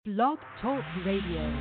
Blog Talk Radio.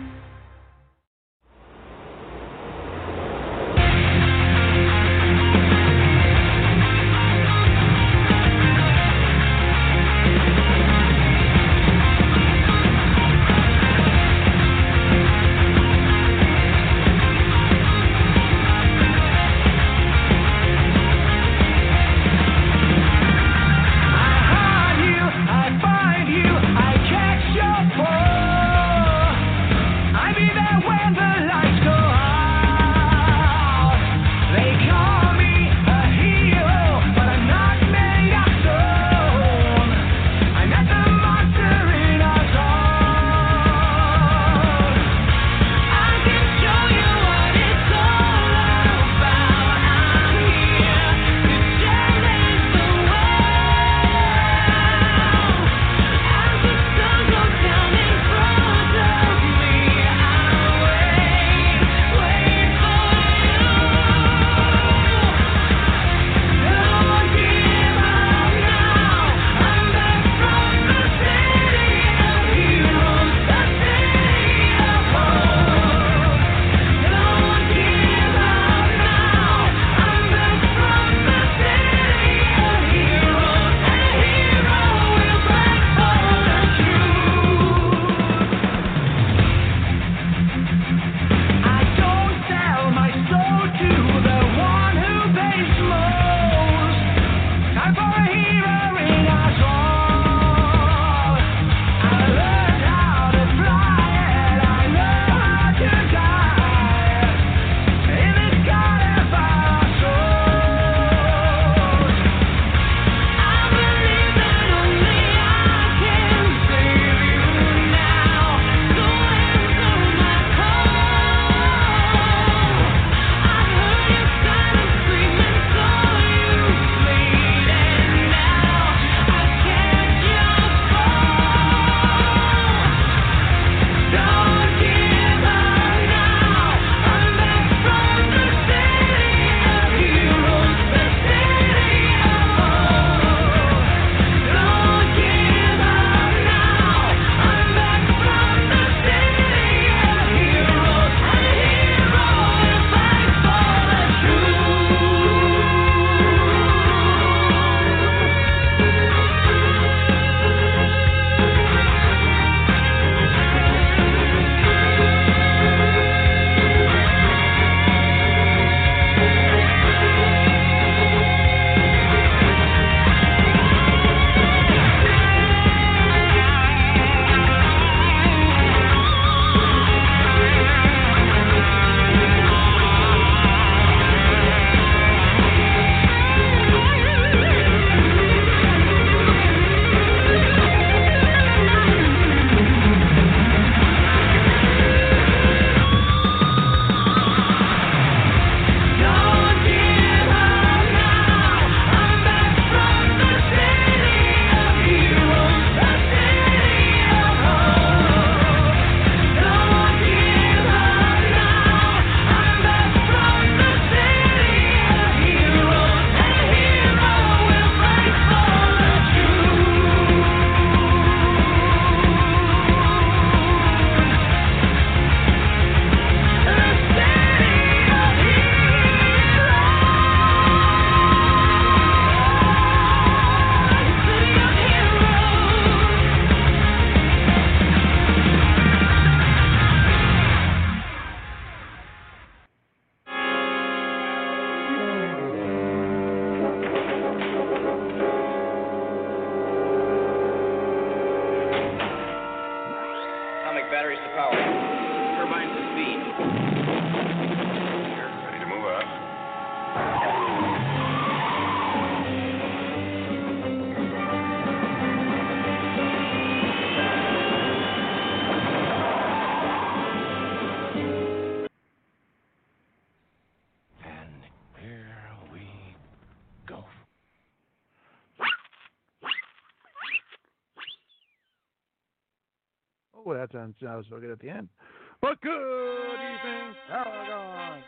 Oh, that sounds so good at the end. But good evening, Paragon.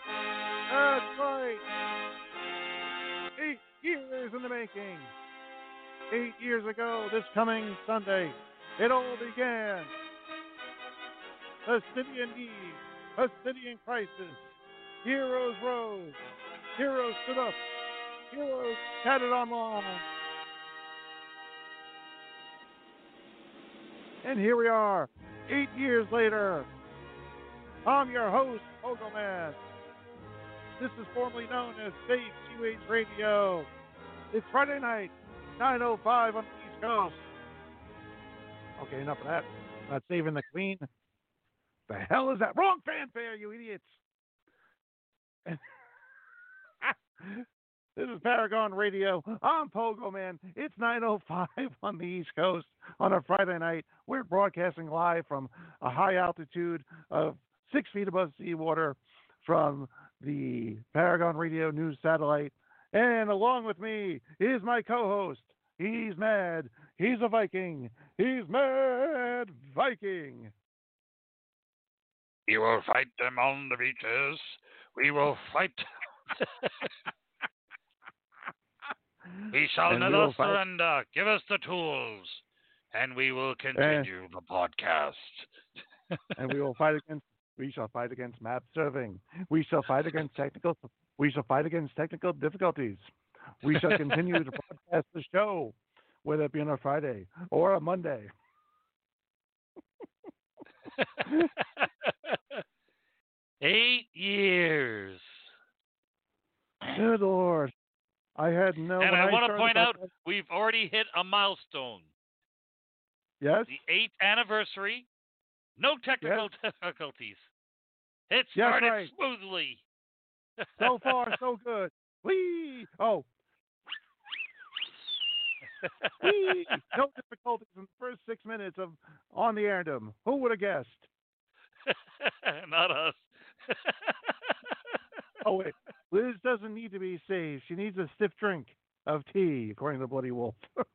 That's right. 8 years in the making. 8 years ago, this coming Sunday, it all began a city in need, a city in crisis. Heroes rose, heroes stood up, heroes had it online. And here we are, 8 years later. I'm your host, Pogo Man. This is formerly known as Safe QH Radio. It's Friday night, 9:05 on the East Coast. Okay, enough of that. Not saving the Queen. The hell is that? Wrong fanfare, you idiots. This is Paragon Radio. I'm Pogo Man. It's 9:05 on the East Coast on a Friday night. We're broadcasting live from a high altitude of 6 feet above seawater from the Paragon Radio News satellite. And along with me is my co-host. He's mad. He's a Viking. He's Mad Viking. We will fight them on the beaches. We will fight. We shall never surrender. Give us the tools, and we will continue the podcast. And we will fight against. We shall fight against map serving. We shall fight against technical. We shall fight against technical difficulties. We shall continue to broadcast the show, whether it be on a Friday or a Monday. 8 years. Good Lord. I had no. And I want to point out, we've already hit a milestone. Yes? The 8th anniversary. No technical difficulties. It started smoothly. So far, so good. Whee! Oh. Whee! No difficulties in the first 6 minutes of On the Airndom. Who would have guessed? Not us. Oh, wait. Liz doesn't need to be saved. She needs a stiff drink of tea, according to Bloody Wolf.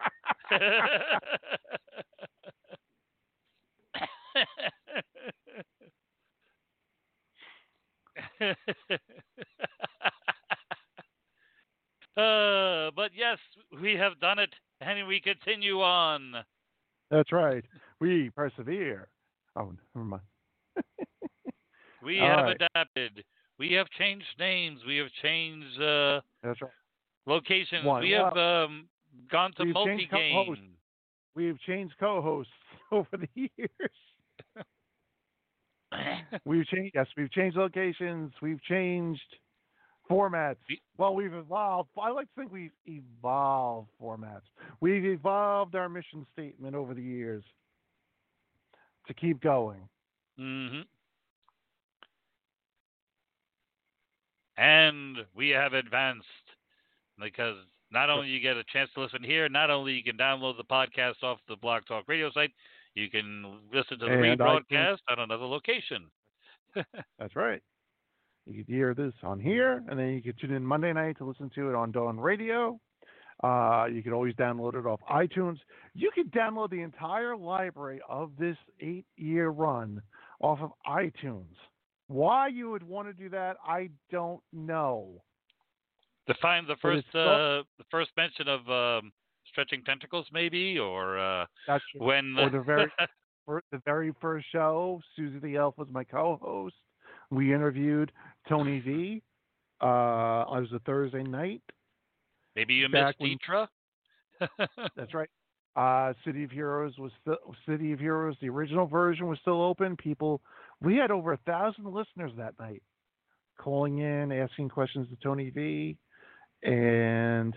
But yes, we have done it, and we continue on. That's right. We persevere. Oh, never mind. We have adapted. We have changed names. We have changed That's right. locations. We have gone to multi-game. We've changed co-hosts over the years. We've changed locations. We've changed formats. Well, we've evolved. I like to think we've evolved formats. We've evolved our mission statement over the years to keep going. Mm-hmm. And we have advanced because not only you get a chance to listen here, not only you can download the podcast off the Blog Talk Radio site, you can listen to the rebroadcast on another location. That's right. You can hear this on here, and then you can tune in Monday night to listen to it on Dawn Radio. You can always download it off iTunes. You can download the entire library of this 8-year run off of iTunes. Why you would want to do that, I don't know. To find the first mention of Stretching Tentacles, maybe, or when or the very first show, Susie the Elf was my co-host. We interviewed Tony V. It was a Thursday night. Maybe you missed Deetra. That's right. City of Heroes. The original version was still open. We had over 1,000 listeners that night, calling in, asking questions to Tony V, and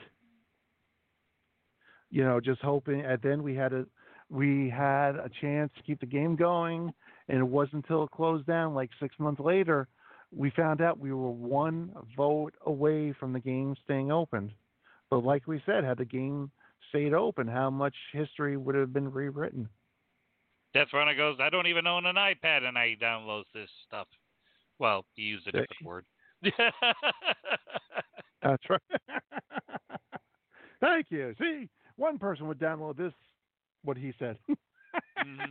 just hoping. And then we had a chance to keep the game going, and it wasn't until it closed down, like 6 months later, we found out we were one vote away from the game staying open. But like we said, had the game stayed open, how much history would have been rewritten? That's when it goes, I don't even own an iPad, and I download this stuff. Well, he used a different word. That's right. Thank you. See, one person would download this, what he said. Mm-hmm.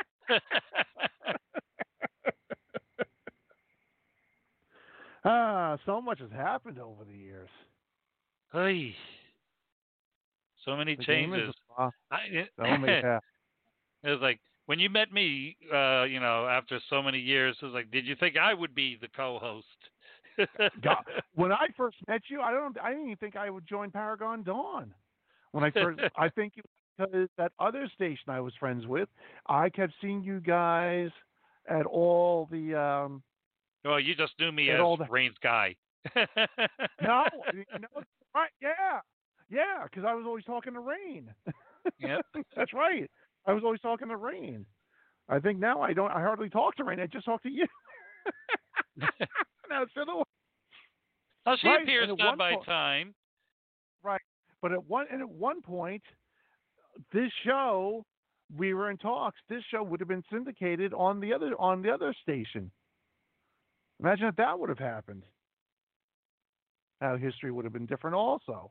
So much has happened over the years. Hey. So many changes. So many, It was like when you met me, after so many years, it was like, did you think I would be the co-host? God, when I first met you, I didn't even think I would join Paragon Dawn. When I first, I think it was because that other station I was friends with, I kept seeing you guys at all the. Well, you just knew me as Rain's guy. No, right? Yeah, because I was always talking to Rain. Yep, that's right. I was always talking to Rain. I think now I don't. I hardly talk to Rain. I just talk to you. That's the way. Well, she appears none by time. Right, but at one point, this show we were in talks. This show would have been syndicated on the other station. Imagine if that would have happened. How history would have been different, also.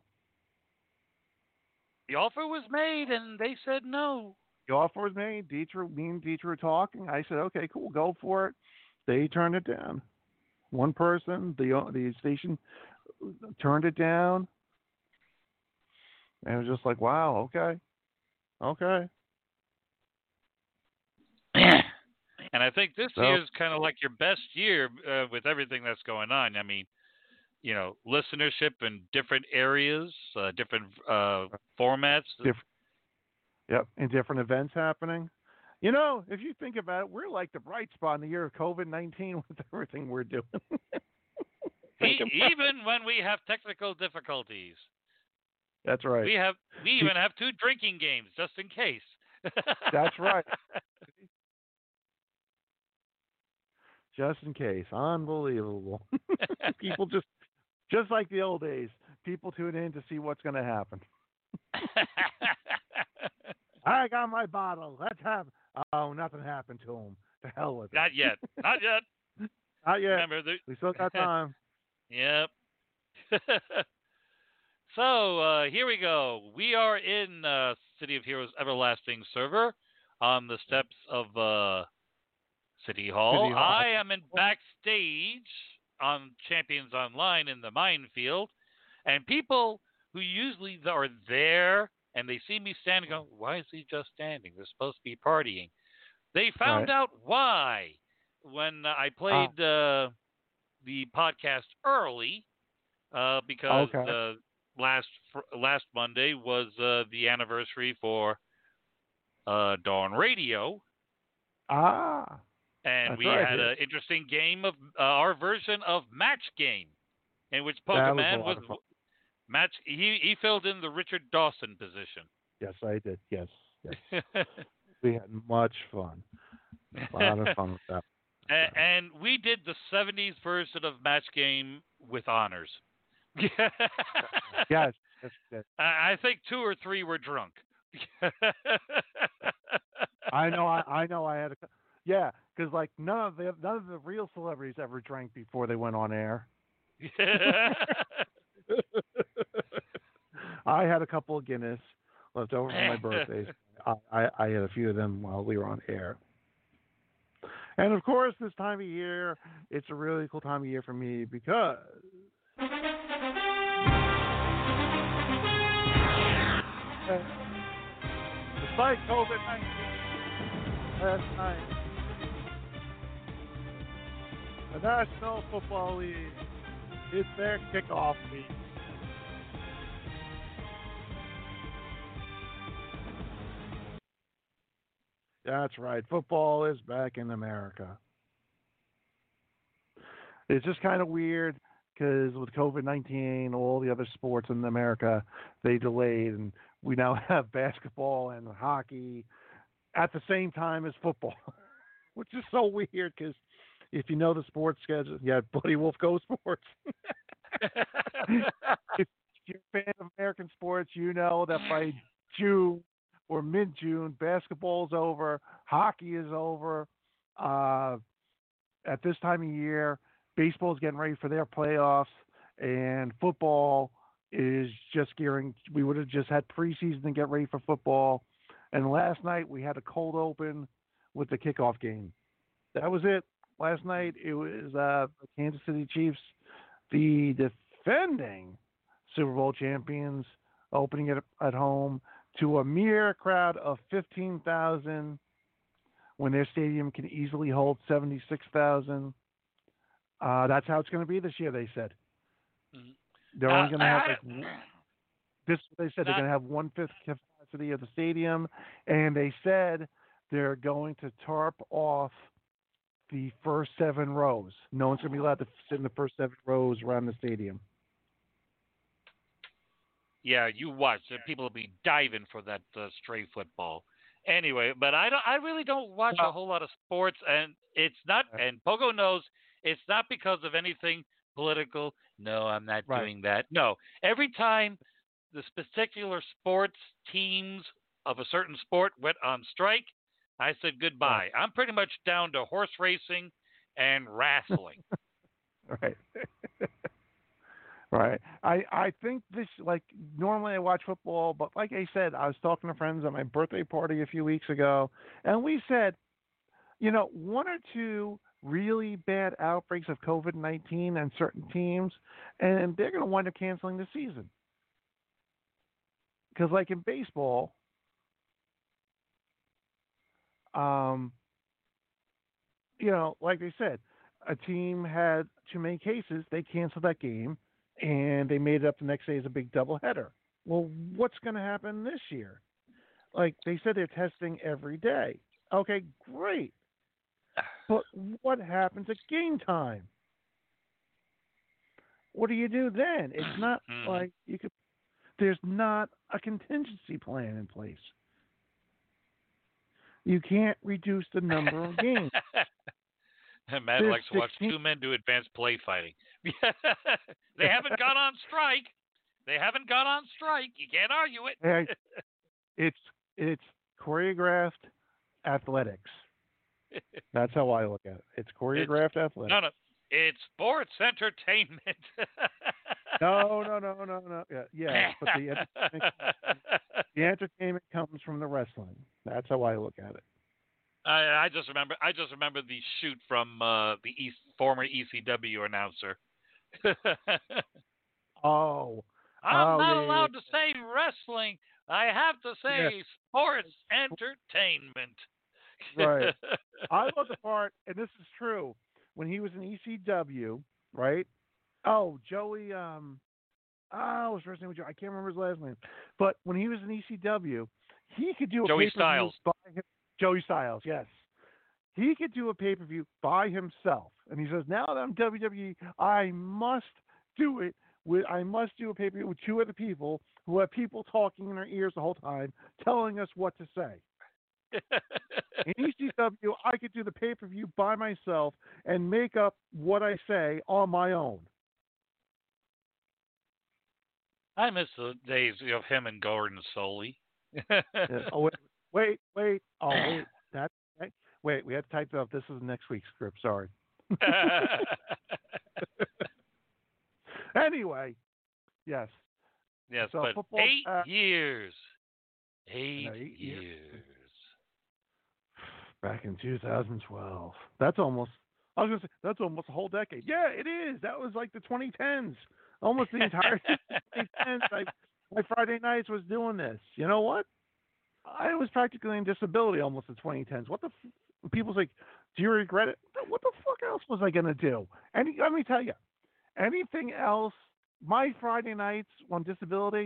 The offer was made, and they said no. The offer was made. Me and Dietrich were talking. I said, "Okay, cool, go for it." They turned it down. One person, the station, turned it down, and it was just like, "Wow, okay." And I think this year is kind of like your best year with everything that's going on. I mean, listenership in different areas, different formats. Yep, and different events happening. If you think about it, we're like the bright spot in the year of COVID-19 with everything we're doing. Even when we have technical difficulties. That's right. We even have 2 drinking games just in case. That's right. Just in case. Unbelievable. People just like the old days, people tune in to see what's going to happen. I got my bottle. Let's have. Oh, nothing happened to him. To hell with it. Not yet. Not yet. Remember, we still got time. Yep. So here we go. We are in City of Heroes Everlasting server on the steps of City Hall. I am in backstage on Champions Online in the minefield, and people who usually are there and they see me standing, go, "Why is he just standing? They're supposed to be partying." They found out why when I played the podcast early because last Monday was the anniversary for Dawn Radio. And we had an interesting game of our version of Match Game, in which Pokemon was match. He filled in the Richard Dawson position. Yes, I did. Yes. We had much fun. A lot of fun with that. And we did the 70s version of Match Game with honors. Yes. I think 2 or 3 were drunk. I know. I had because like none of the real celebrities ever drank before they went on air. I had a couple of Guinness left over from my birthdays. I had a few of them while we were on air. And of course, this time of year, it's a really cool time of year for me because despite COVID-19 last night, the National Football League is their kickoff week. That's right. Football is back in America. It's just kind of weird because with COVID-19, all the other sports in America, they delayed, and we now have basketball and hockey at the same time as football, which is so weird because if you know the sports schedule, Buddy Wolf Go Sports. If you're a fan of American sports, you know that by June or mid-June, basketball's over, hockey is over. At this time of year, baseball's getting ready for their playoffs, and football is just gearing. We would have just had preseason to get ready for football, and last night we had a cold open with the kickoff game. That was it. Last night it was the Kansas City Chiefs, the defending Super Bowl champions, opening it at home to a mere crowd of 15,000 when their stadium can easily hold 76,000. That's how it's going to be this year, they said. They're only going to have this. They said they're going to have 1/5 capacity of the stadium, and they said they're going to tarp off the first 7 rows. No one's going to be allowed to sit in the first 7 rows around the stadium. Yeah, you watch. People will be diving for that stray football. Anyway, but I really don't watch a whole lot of sports, and it's not. And Pogo knows it's not because of anything political. No, I'm not doing that. No, every time this particular sports teams of a certain sport went on strike, I said goodbye. I'm pretty much down to horse racing and wrestling. Right. Right. I think this, like, normally I watch football, but like I said, I was talking to friends at my birthday party a few weeks ago, and we said, 1 or 2 really bad outbreaks of COVID-19 and certain teams, and they're going to wind up canceling the season. Because, like in baseball, like they said, a team had too many cases, they canceled that game, and they made it up the next day as a big doubleheader. Well, what's going to happen this year? Like they said, they're testing every day. Okay, great. But what happens at game time? What do you do then? It's not like you could. There's not a contingency plan in place. You can't reduce the number of games. Matt likes to watch 2 men do advanced play fighting. They haven't gone on strike. You can't argue it. It's choreographed athletics. That's how I look at it. It's choreographed athletics. No. It's sports entertainment. No. Yeah. But the entertainment comes from the wrestling. That's how I look at it. I just remember the shoot from the former ECW announcer. I'm not allowed to say wrestling. I have to say sports entertainment. Right. I love the part, and this is true, when he was in ECW, right? Oh, Joey. His first name was Joe. I can't remember his last name. But when he was in ECW, he could do a Joey pay-per-view Styles. Joey Styles, yes. He could do a pay-per-view by himself. And he says, now that I'm WWE, I must do it. I must do a pay-per-view with 2 other people who have people talking in their ears the whole time, telling us what to say. In ECW, I could do the pay-per-view by myself and make up what I say on my own. I miss the days of him and Gordon Soley. Oh, wait. Oh, wait. That's right. Wait, we had to type it up. This is next week's script. Sorry. Anyway, yes. Yes, so but football, 8 years. 8 years. Back in 2012. That's almost a whole decade. Yeah, it is. That was like the 2010s. Almost the entire 2010s. My Friday nights was doing this. You know what? I was practically in disability almost in 2010s. What the people's like, do you regret it? What the fuck else was I going to do? And let me tell you, anything else, my Friday nights on disability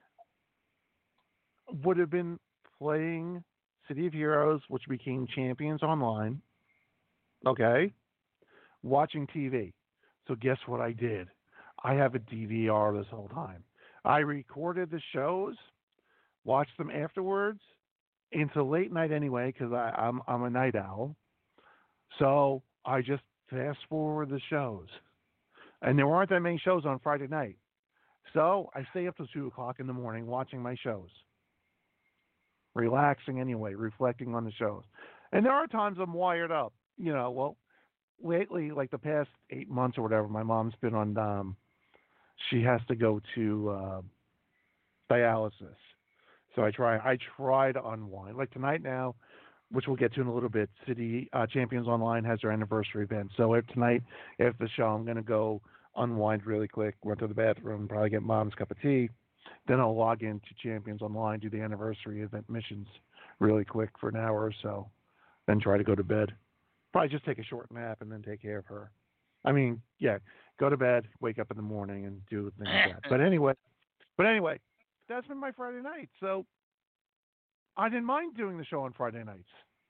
would have been playing City of Heroes, which became Champions Online, okay, watching TV. So guess what I did? I have a DVR this whole time. I recorded the shows, watched them afterwards into late night anyway because I'm a night owl. So I just fast forward the shows. And there weren't that many shows on Friday night. So I stay up till 2 o'clock in the morning watching my shows. Relaxing anyway, reflecting on the shows. And there are times I'm wired up. Lately, like the past 8 months or whatever, my mom's been on, she has to go to dialysis. So I try to unwind. Like tonight now, which we'll get to in a little bit, City Champions Online has their anniversary event. So tonight, after the show, I'm going to go unwind really quick, run to the bathroom, probably get mom's cup of tea. Then I'll log into Champions Online, do the anniversary event missions really quick for an hour or so. then try to go to bed. Probably just take a short nap and then take care of her. I mean, yeah, go to bed, wake up in the morning, and do things like that. But anyway, that's been my Friday night. So I didn't mind doing the show on Friday nights.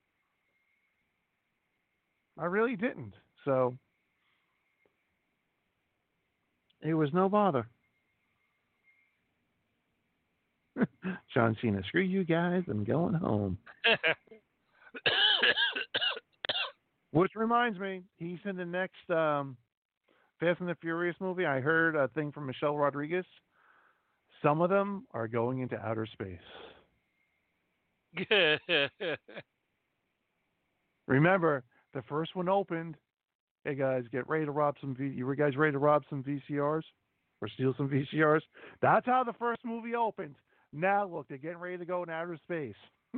I really didn't. So it was no bother. John Cena, screw you guys, I'm going home. Which reminds me, he's in the next Fast and the Furious movie. I heard a thing from Michelle Rodriguez. Some of them are going into outer space. Remember, the first one opened. Hey guys, get ready to rob some. You guys ready to rob some VCRs or steal some VCRs? That's how the first movie opened. Now look, they're getting ready to go in outer space.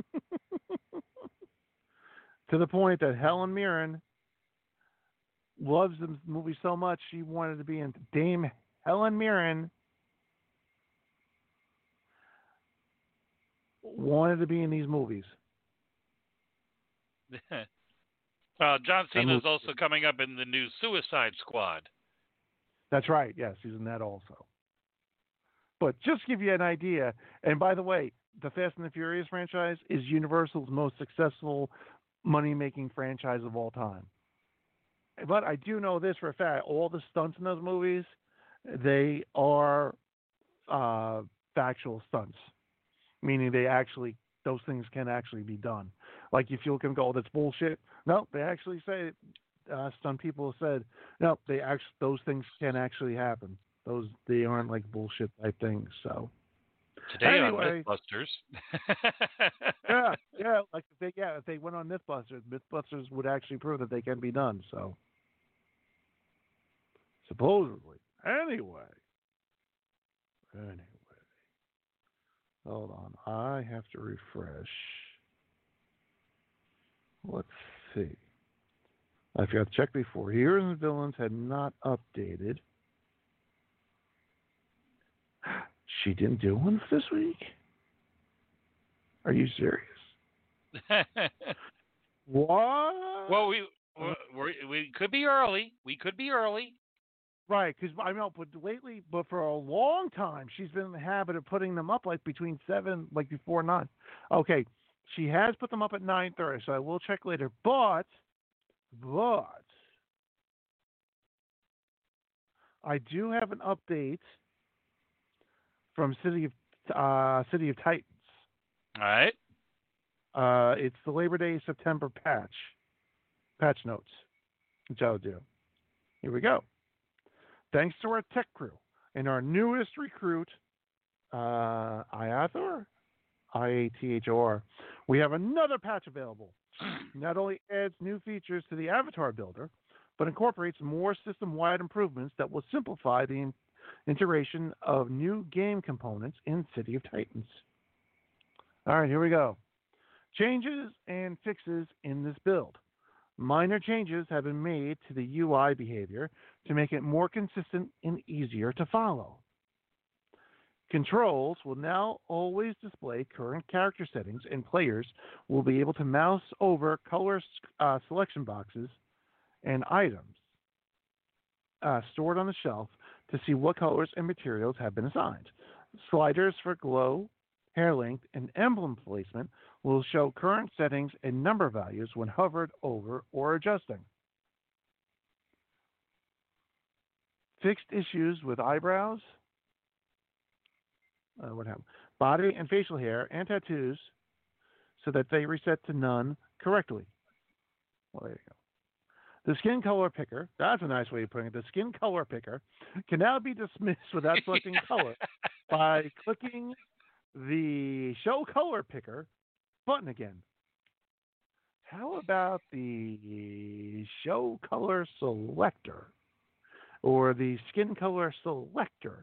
To the point that Helen Mirren loves the movie so much she wanted to be in. Dame Helen Mirren wanted to be in these movies. John Cena is also coming up in the new Suicide Squad. That's right. Yes, he's in that also. But just to give you an idea, and by the way, the Fast and the Furious franchise is Universal's most successful money-making franchise of all time. But I do know this for a fact: all the stunts in those movies, they are factual stunts, meaning those things can actually be done. Like if you look and go, "Oh, that's bullshit." No, they actually say. Stunt people said, "No, those things can actually happen. They aren't like bullshit type things." So today anyway, on Mythbusters. yeah. Like if they went on Mythbusters would actually prove that they can be done. So supposedly. Anyway, hold on. I have to refresh. Let's see. I forgot to check before. Heroes and Villains had not updated. She didn't do one this week? Are you serious? What? Well, we could be early. We could be early. Right, because I know, but for a long time, she's been in the habit of putting them up like between 7, like before 9. Okay, she has put them up at 9:30, so I will check later. But I do have an update from City of Titans. All right. It's the Labor Day September patch notes, which I'll do. Here we go. Thanks to our tech crew and our newest recruit, Iathor, IATHOR, we have another patch available. Not only adds new features to the avatar builder, but incorporates more system-wide improvements that will simplify the integration of new game components in City of Titans. All right, here we go. Changes and fixes in this build. Minor changes have been made to the UI behavior to make it more consistent and easier to follow. Controls will now always display current character settings, and players will be able to mouse over color selection boxes and items stored on the shelf to see what colors and materials have been assigned. Sliders for glow, hair length, and emblem placement will show current settings and number values when hovered over or adjusting. Fixed issues with eyebrows, body and facial hair, and tattoos so that they reset to none correctly. Well, there you go. The skin color picker, that's a nice way of putting it. The skin color picker can now be dismissed without selecting color by clicking the show color picker button again. How about the show color selector or the skin color selector?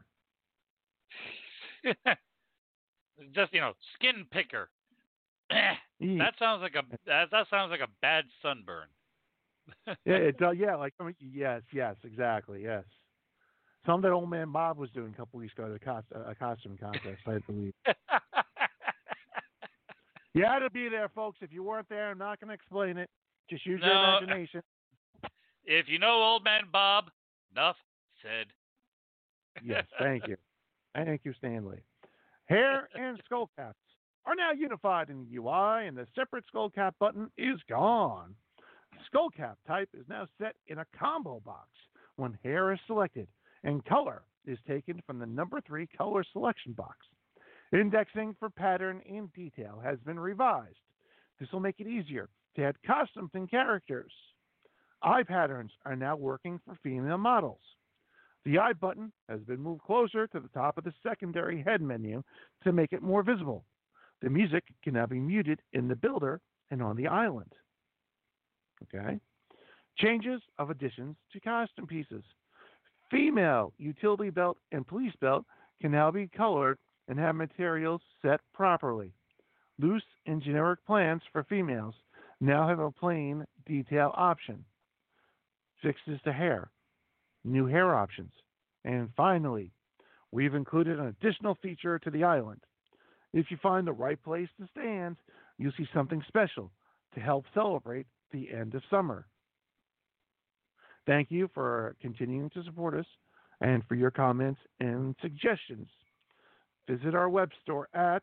Just skin picker. That sounds like a bad sunburn. Yeah, it does. Yeah, yes, exactly, yes. Something that old man Bob was doing a couple weeks ago at a costume contest, I believe. You had to be there, folks. If you weren't there, I'm not going to explain it. Just use your No, imagination. if you know Old Man Bob, enough said. Yes, thank you. Thank you, Stanley. Hair and skull caps are now unified in the UI, and the separate skull cap button is gone. Skull cap type is now set in a combo box when hair is selected, and color is taken from the number 3 color selection box. Indexing for pattern and detail has been revised. This will make it easier to add costumes and characters. Eye patterns are now working for female models. The eye button has been moved closer to the top of the secondary head menu to make it more visible. The music can now be muted in the builder and on the island. Okay. Changes of additions to costume pieces. Female utility belt and police belt can now be colored and have materials set properly. Loose and generic plans for females now have a plain detail option. Fixes to hair. New hair options. And finally, we've included an additional feature to the island. If you find the right place to stand, you'll see something special to help celebrate the end of summer. Thank you for continuing to support us and for your comments and suggestions. Visit our web store at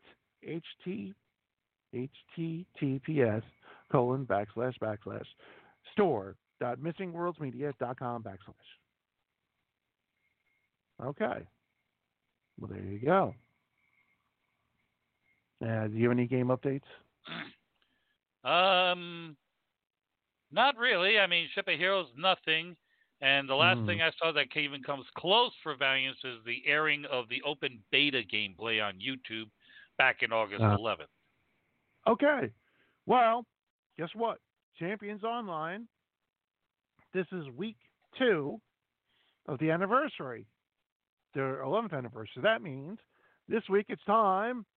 https://store.missingworldsmedia.com/. Okay. Well, there you go. Do you have any game updates? Not really. I mean, Ship of Heroes, nothing. And the last thing I saw that even comes close for Valiance is the airing of the open beta gameplay on YouTube back in August 11th. Okay. Well, guess what? Champions Online. This is week 2 of the anniversary, their 11th anniversary. That means this week it's time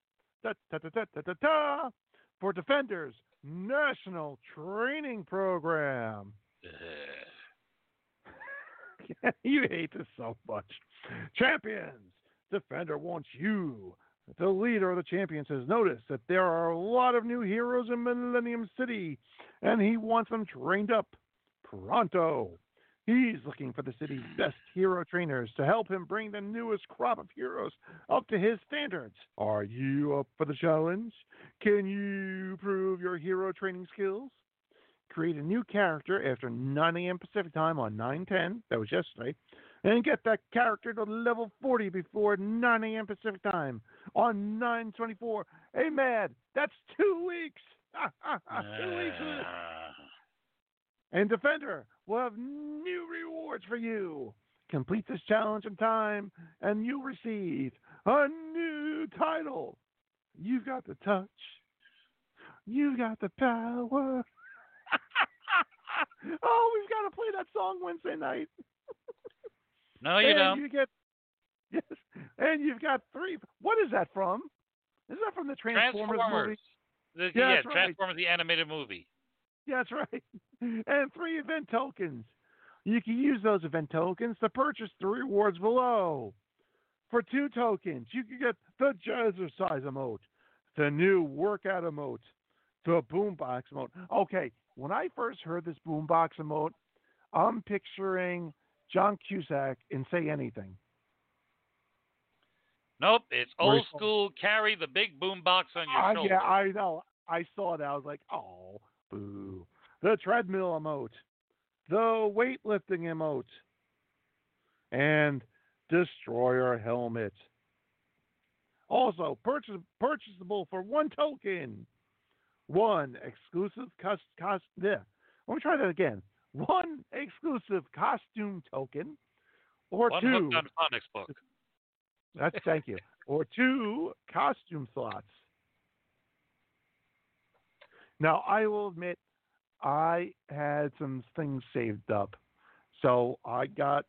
for Defenders National Training Program. You hate this so much. Champions, Defender wants you. The leader of the Champions has noticed that there are a lot of new heroes in Millennium City, and he wants them trained up pronto. He's looking for the city's best hero trainers to help him bring the newest crop of heroes up to his standards. Are you up for the challenge? Can you prove your hero training skills? Create a new character after 9 a.m. Pacific time on 9/10, that was yesterday, and get that character to level 40 before 9 a.m. Pacific time on 9/24. Hey, Mad, that's 2 weeks. 2 weeks. And Defender will have new rewards for you. Complete this challenge in time, and you'll receive a new title. You've got the touch. You've got the power. Oh, we've got to play that song Wednesday night. No, you don't. Yes, and you've got 3. What is that from? Is that from the Transformers movie? Transformers, the animated movie. Yeah, that's right. And 3 event tokens. You can use those event tokens to purchase the rewards below. For 2 tokens, you can get the Jazzercise emote, the new workout emote, the boombox emote. Okay, when I first heard this boombox emote, I'm picturing John Cusack in Say Anything. Nope, it's old school. Carry the big boombox on your shoulder. Yeah, I know. I saw that. I was like, oh, boo. The treadmill emote, the weightlifting emote, and Destroyer helmet. Also, purchasable for 1 token. 1 exclusive Let me try that again. 1 exclusive costume token, or 1 2. Hooked on Phonics book. Thank you. Or 2 costume slots. Now, I will admit, I had some things saved up. So I got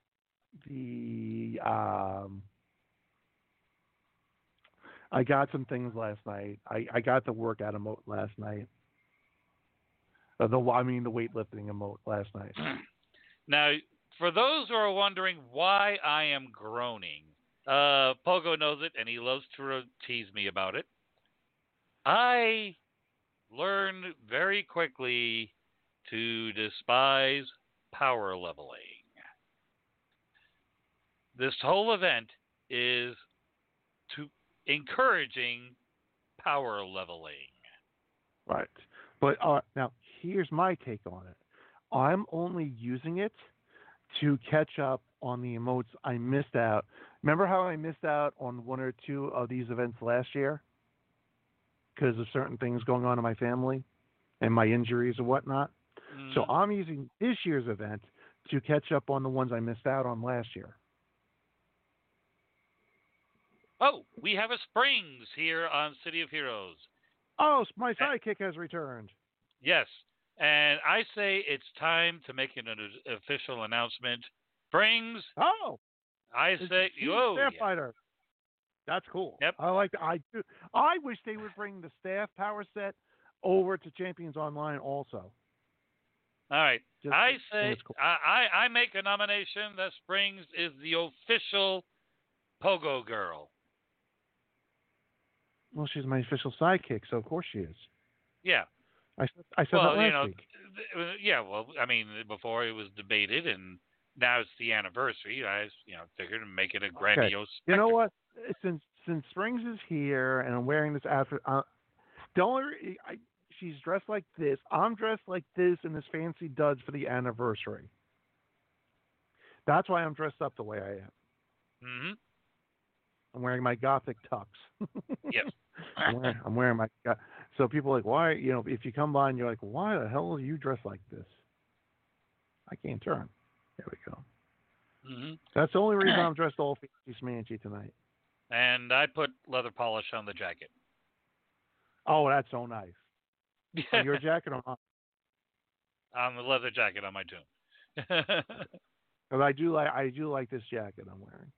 I got some things last night. I got the workout emote last night. The weightlifting emote last night. Now, for those who are wondering why I am groaning, Pogo knows it, and he loves to tease me about it. I learn very quickly to despise power leveling. This whole event is to encouraging power leveling. Right. But now, here's my take on it. I'm only using it to catch up on the emotes I missed out. Remember how I missed out on one or two of these events last year because of certain things going on in my family and my injuries and whatnot? Mm-hmm. So I'm using this year's event to catch up on the ones I missed out on last year. Oh, we have a Springs here on City of Heroes. Oh, my sidekick has returned. Yes, and I say it's time to make an official announcement. Springs. Oh, I say, oh, staff yeah. fighter. That's cool. Yep. I like that. I wish they would bring the staff power set over to Champions Online also. All right. Just I say cool. I make a nomination that Springs is the official Pogo Girl. Well, she's my official sidekick, so of course she is. Yeah. I said that last week. Yeah. Well, I mean, before it was debated, and now it's the anniversary. I, figured to make it a grandiose. Okay. You know what? Since Springs is here and I'm wearing this outfit, she's dressed like this. I'm dressed like this in this fancy duds for the anniversary. That's why I'm dressed up the way I am. Mm-hmm. I'm wearing my gothic tux. Yes. I'm wearing my. So people are like, why? If you come by and you're like, why the hell are you dressed like this? I can't turn. There we go. Mm-hmm. That's the only reason I'm dressed all fancy smancy tonight. And I put leather polish on the jacket. Oh, that's so nice. On your jacket or mine? On the leather jacket on my tomb. Because I do like this jacket I'm wearing.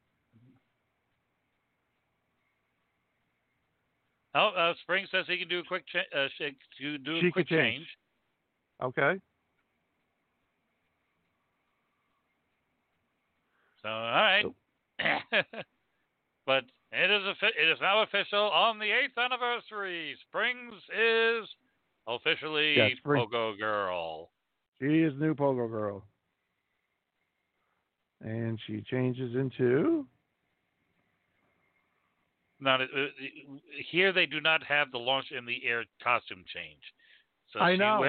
Oh, Spring says he can do a quick change. Okay. So, all right. Oh. But it is now official on the 8th anniversary. Springs is officially Pogo Girl. She is new Pogo Girl. And she changes into... Not here. They do not have the launch in the air costume change. So I know.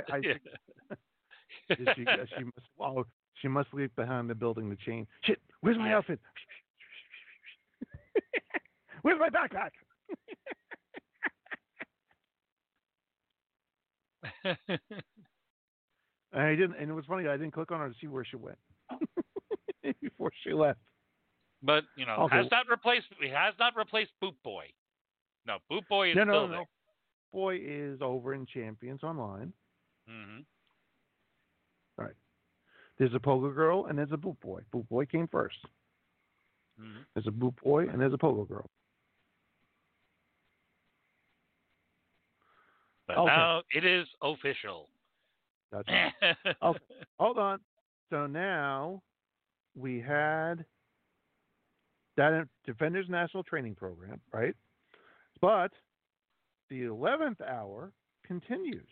She must leave behind the building to change. Shit, where's my outfit? Where's my backpack? I didn't, and it was funny. I didn't click on her to see where she went before she left. But has not replaced Boot Boy. No, Boot Boy is still there. Boy is over in Champions Online. Mm-hmm. Right. There's a Pogo Girl and there's a Boot Boy. Boot Boy came first. Mm-hmm. There's a Boot Boy and there's a Pogo Girl. But now it is official. That's right. Okay. Hold on. So now we had that Defenders National Training Program, right? But the 11th hour continues.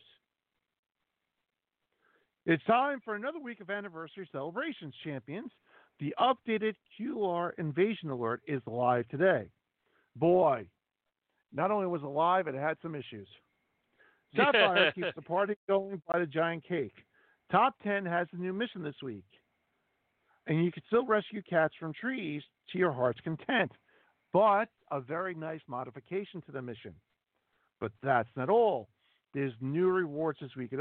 It's time for another week of anniversary celebrations, champions. The updated QLR Invasion Alert is live today. Boy, not only was it live, it had some issues. Sapphire keeps the party going by the giant cake. Top 10 has a new mission this week. And you can still rescue cats from trees to your heart's content, but a very nice modification to the mission. But that's not all. There's new rewards this week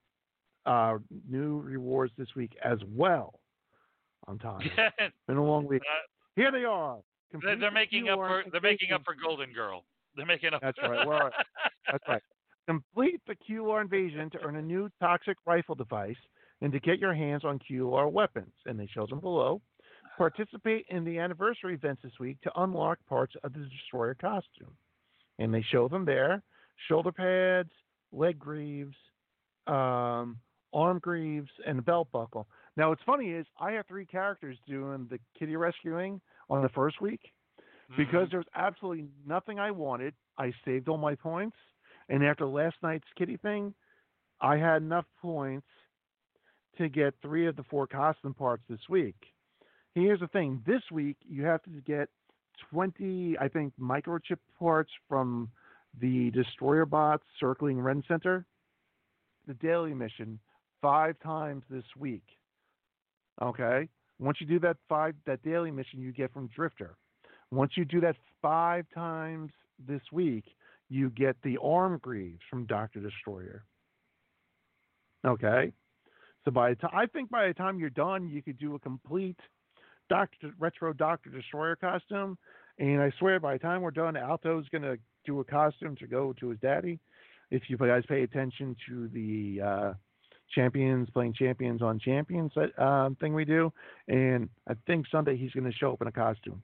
new rewards this week as well. On time. It's been a long week. Here they are. They're making up for Golden Girl. They're making up. That's right. Well, that's right. Complete the QLR Invasion to earn a new toxic rifle device and to get your hands on QLR weapons. And they show them below. Participate in the anniversary events this week to unlock parts of the Destroyer costume. And they show them there. Shoulder pads, leg greaves, arm greaves, and a belt buckle. Now, what's funny is I have 3 characters doing the kitty rescuing on the first week because there's absolutely nothing I wanted. I saved all my points. And after last night's kitty thing, I had enough points to get 3 of the 4 costume parts this week. Here's the thing. This week, you have to get 20, I think, microchip parts from the Destroyer bots circling Ren Center, the daily mission, 5 times this week. Okay? Once you do that daily mission, you get from Drifter. Once you do that 5 times this week, you get the arm greaves from Dr. Destroyer. Okay? So I think by the time you're done, you could do a complete retro Dr. Destroyer costume. And I swear, by the time we're done, Alto's going to do a costume to go to his daddy. If you guys pay attention to the playing champions on champions thing we do, and I think Sunday he's going to show up in a costume.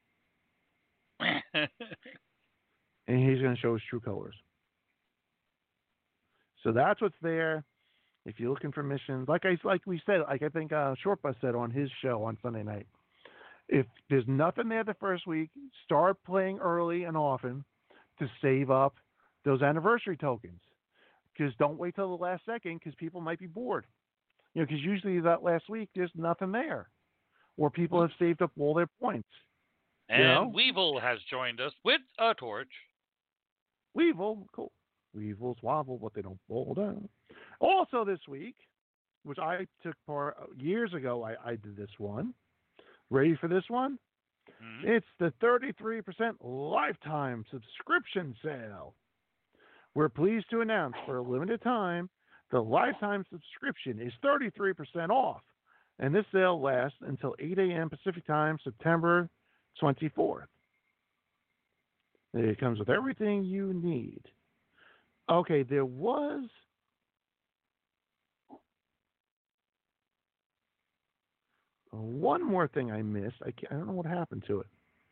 And he's going to show his true colors. So that's what's there. If you're looking for missions, like we said, I think Short Bus said on his show on Sunday night, if there's nothing there the first week, start playing early and often to save up those anniversary tokens. Because don't wait till the last second, because people might be bored. Because usually that last week there's nothing there, or people have saved up all their points. And Weevil has joined us with a torch. Weevil, cool. Weevils wobble, but they don't fall down. Also this week, which I took part years ago, I did this one. Ready for this one? Mm-hmm. It's the 33% lifetime subscription sale. We're pleased to announce for a limited time, the lifetime subscription is 33% off. And this sale lasts until 8 a.m. Pacific time, September 24th. It comes with everything you need. Okay, there was one more thing I missed. I don't know what happened to it.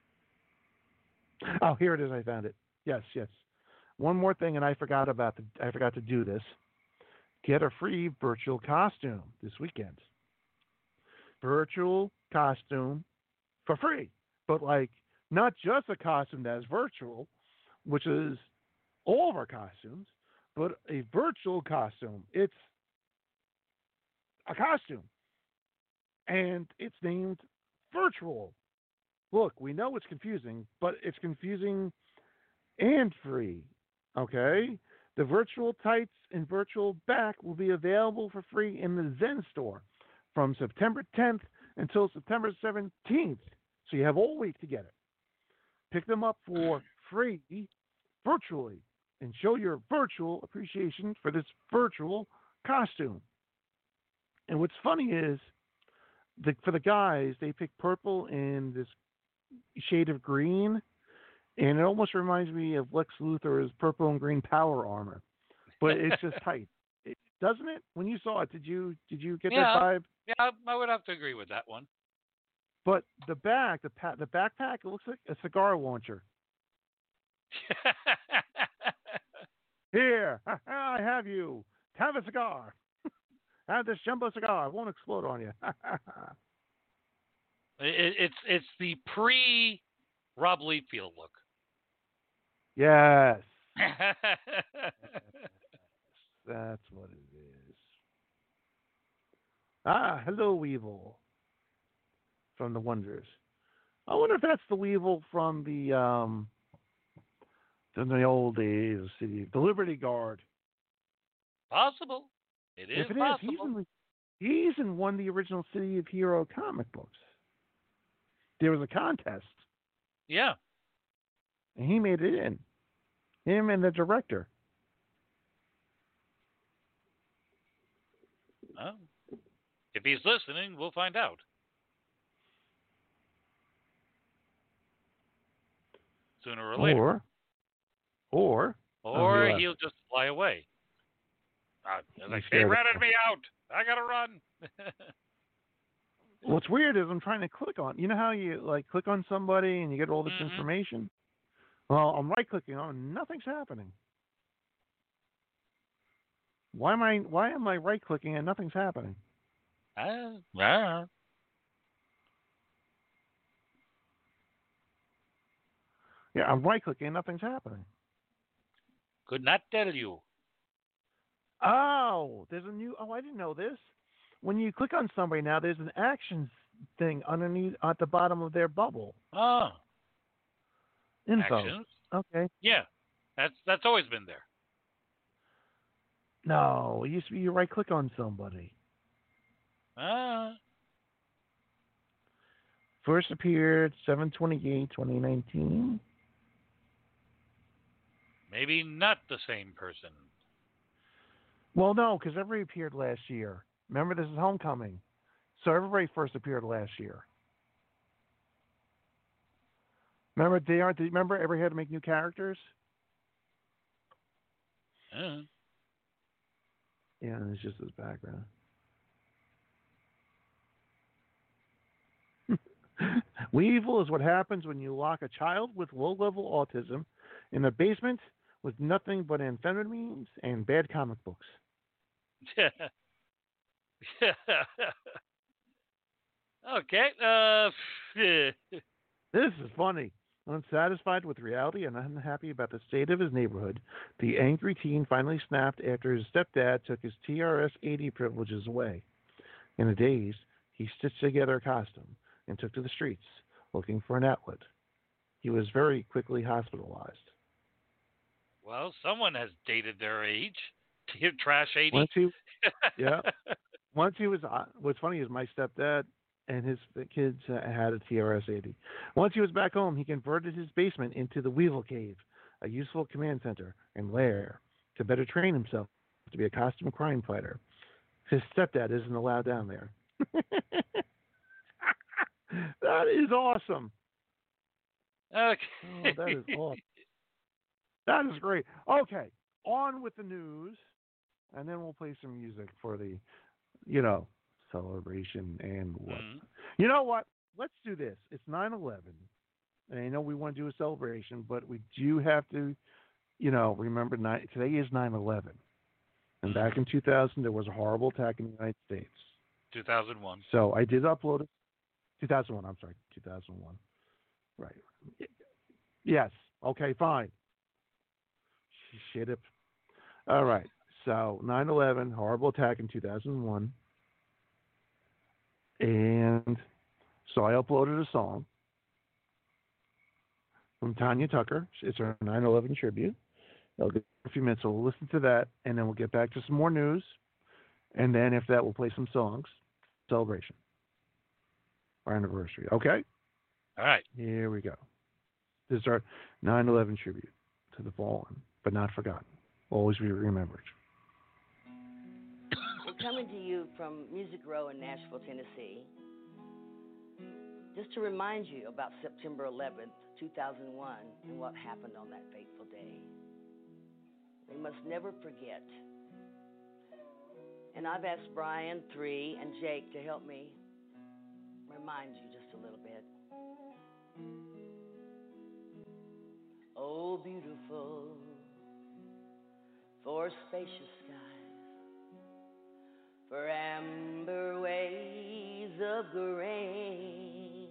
Oh, here it is. I found it. Yes. One more thing, and I forgot to do this. Get a free virtual costume this weekend. Virtual costume for free, but not just a costume that is virtual, which is all of our costumes, but a virtual costume. It's a costume, and it's named virtual. Look, we know it's confusing, but it's confusing and free. Okay? The virtual tights and virtual back will be available for free in the Zen store from September 10th until September 17th. So you have all week to get it. Pick them up for free virtually and show your virtual appreciation for this virtual costume. And what's funny is, for the guys, they pick purple and this shade of green, and it almost reminds me of Lex Luthor's purple and green power armor. But it's just tight. Doesn't it? When you saw it, did you get that vibe? Yeah, I would have to agree with that one. But the backpack, it looks like a cigar launcher. Here, I have you. Have a cigar. Have this jumbo cigar. It won't explode on you. It's the pre-Rob Liefeld look. Yes. That's what it is. Hello, Weevil. From the Wonders. I wonder if that's the Weevil from the old days, the Liberty Guard. Possible. It is possible. He's in one of the original City of Hero comic books. There was a contest. Yeah. And he made it in. Him and the director. Well, if he's listening, we'll find out. Sooner or later. Or he'll just fly away. They ratted me out. I gotta run. What's weird is I'm trying to click on. You know how you click on somebody and you get all this information? Well, I'm right-clicking on and nothing's happening. Why am I right-clicking and nothing's happening? Yeah, I'm right-clicking and nothing's happening. Could not tell you. Oh, there's a new. Oh, I didn't know this. When you click on somebody now, there's an actions thing underneath at the bottom of their bubble. Oh, Info. actions. Okay. Yeah, that's always been there. No, it used to be you right click on somebody. Ah, First appeared 7/28/2019. maybe not the same person. Well, no, because everybody appeared last year. Remember, this is Homecoming, so everybody first appeared last year. Remember, Remember, everybody had to make new characters. Uh, Yeah, and it's just his background. Weevil is what happens when you lock a child with low-level autism in a basement with nothing but amphetamines and bad comic books. okay. This is funny. Unsatisfied with reality and unhappy about the state of his neighborhood, the angry teen finally snapped after his stepdad took his TRS-80 privileges away. In a daze, he stitched together a costume and took to the streets, looking for an outlet. He was very quickly hospitalized. Well, someone has dated their age. Trash 80. Once he was, what's funny is my stepdad and his kids had a TRS-80. Once he was back home, he converted his basement into the Weevil Cave, a useful command center and lair to better train himself to be a costume crime fighter. His stepdad isn't allowed down there. That is awesome. Okay. Oh, that is awesome. That is great. Okay, on with the news, and then we'll play some music for the, celebration and what. Mm-hmm. You know what? Let's do this. It's 9/11, and I know we want to do a celebration, but we do have to, remember today is 9/11, and back in 2000 there was a horrible attack in the United States. 2001. So I did upload it. 2001. I'm sorry, 2001. Right. Yes. Okay. Fine. Shit up. All right. So 9/11, horrible attack in 2001. And so I uploaded a song from Tanya Tucker. It's her 9/11 tribute. It'll get a few minutes, so we'll listen to that, and then we'll get back to some more news. And then if that, we'll play some songs. Celebration. Our anniversary. Okay? All right. Here we go. This is our 9/11 tribute to the fallen, but not forgotten. Always be remembered. We're coming to you from Music Row in Nashville, Tennessee, just to remind you about September 11th, 2001, and what happened on that fateful day. We must never forget. And I've asked Brian, 3, and Jake to help me remind you just a little bit. Oh, beautiful, for spacious skies, for amber waves of grain,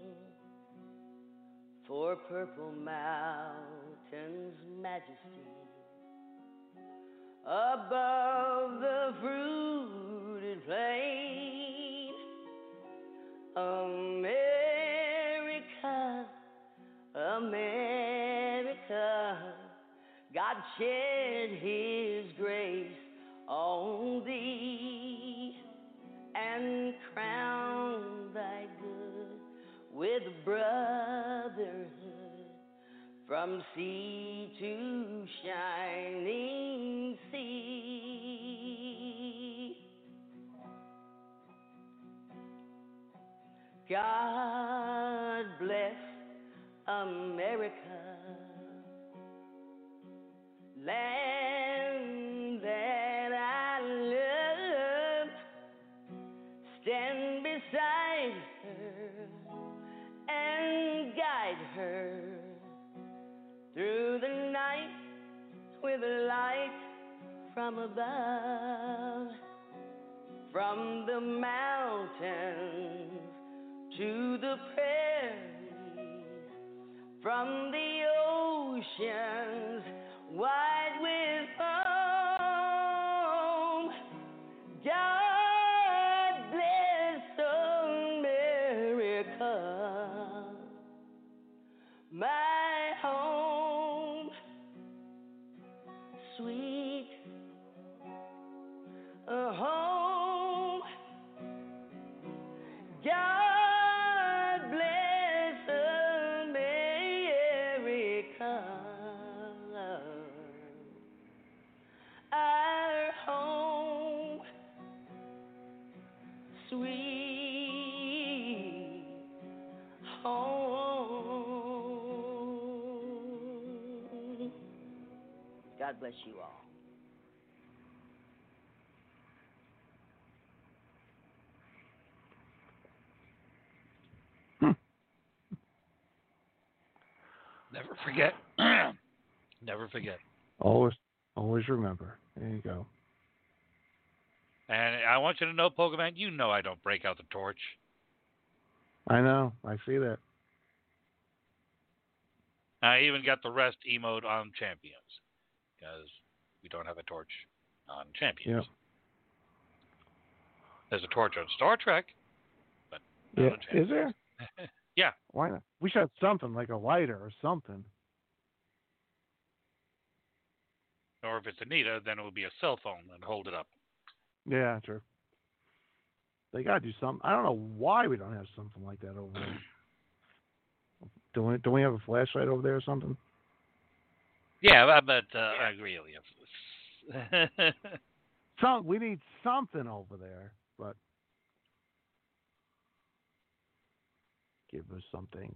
for purple mountains' majesty, above the fruited plain. America, America, God shed His grace on thee and crowned thy good with brotherhood from sea to shining sea. God bless America, land that I love. Stand beside her and guide her through the night with light from above, from the mountains to the prairies, from the oceans wide with God bless you all. Never forget. Never forget. Always remember. There you go. And I want you to know, Pokemon, you know I don't break out the torch. I know. I see that. I even got the rest emote on Champions because we don't have a torch on Champions. Yep. There's a torch on Star Trek, but not Yeah. on Champions. Is there? Yeah. Why not? We should have something like a lighter or something. Or if it's Anita, then it would be a cell phone and hold it up. Yeah, true. They gotta do something. I don't know why we don't have something like that over there. Don't we have a flashlight over there or something? Yeah, but I agree with you. We need something over there, but give us something.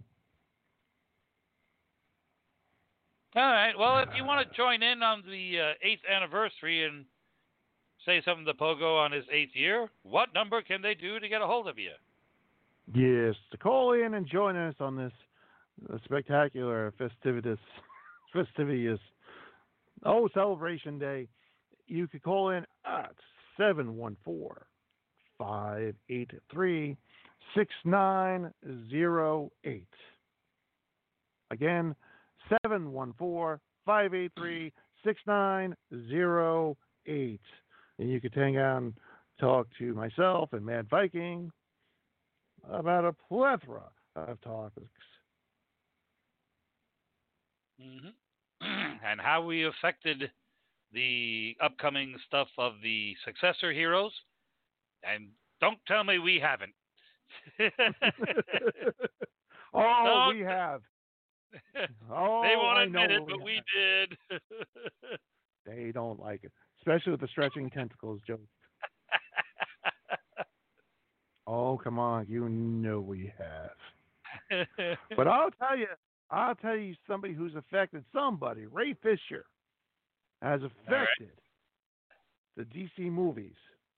All right. Well, if you want to join in on the 8th anniversary and say something to Pogo on his 8th year, what number can they do to get a hold of you? Yes, to call in and join us on this spectacular festivious celebration day, you could call in at 714-583-6908. Again, 714-583-6908. And you could hang out and talk to myself and Mad Viking about a plethora of topics. Mm-hmm. And how we affected the upcoming stuff of the successor heroes. And don't tell me we haven't. We have. Oh, they won't I admit know it, but we did. They don't like it, especially with the stretching tentacles joke. Oh, come on, you know we have. But I'll tell you somebody who's affected somebody. Ray Fisher has affected the DC movies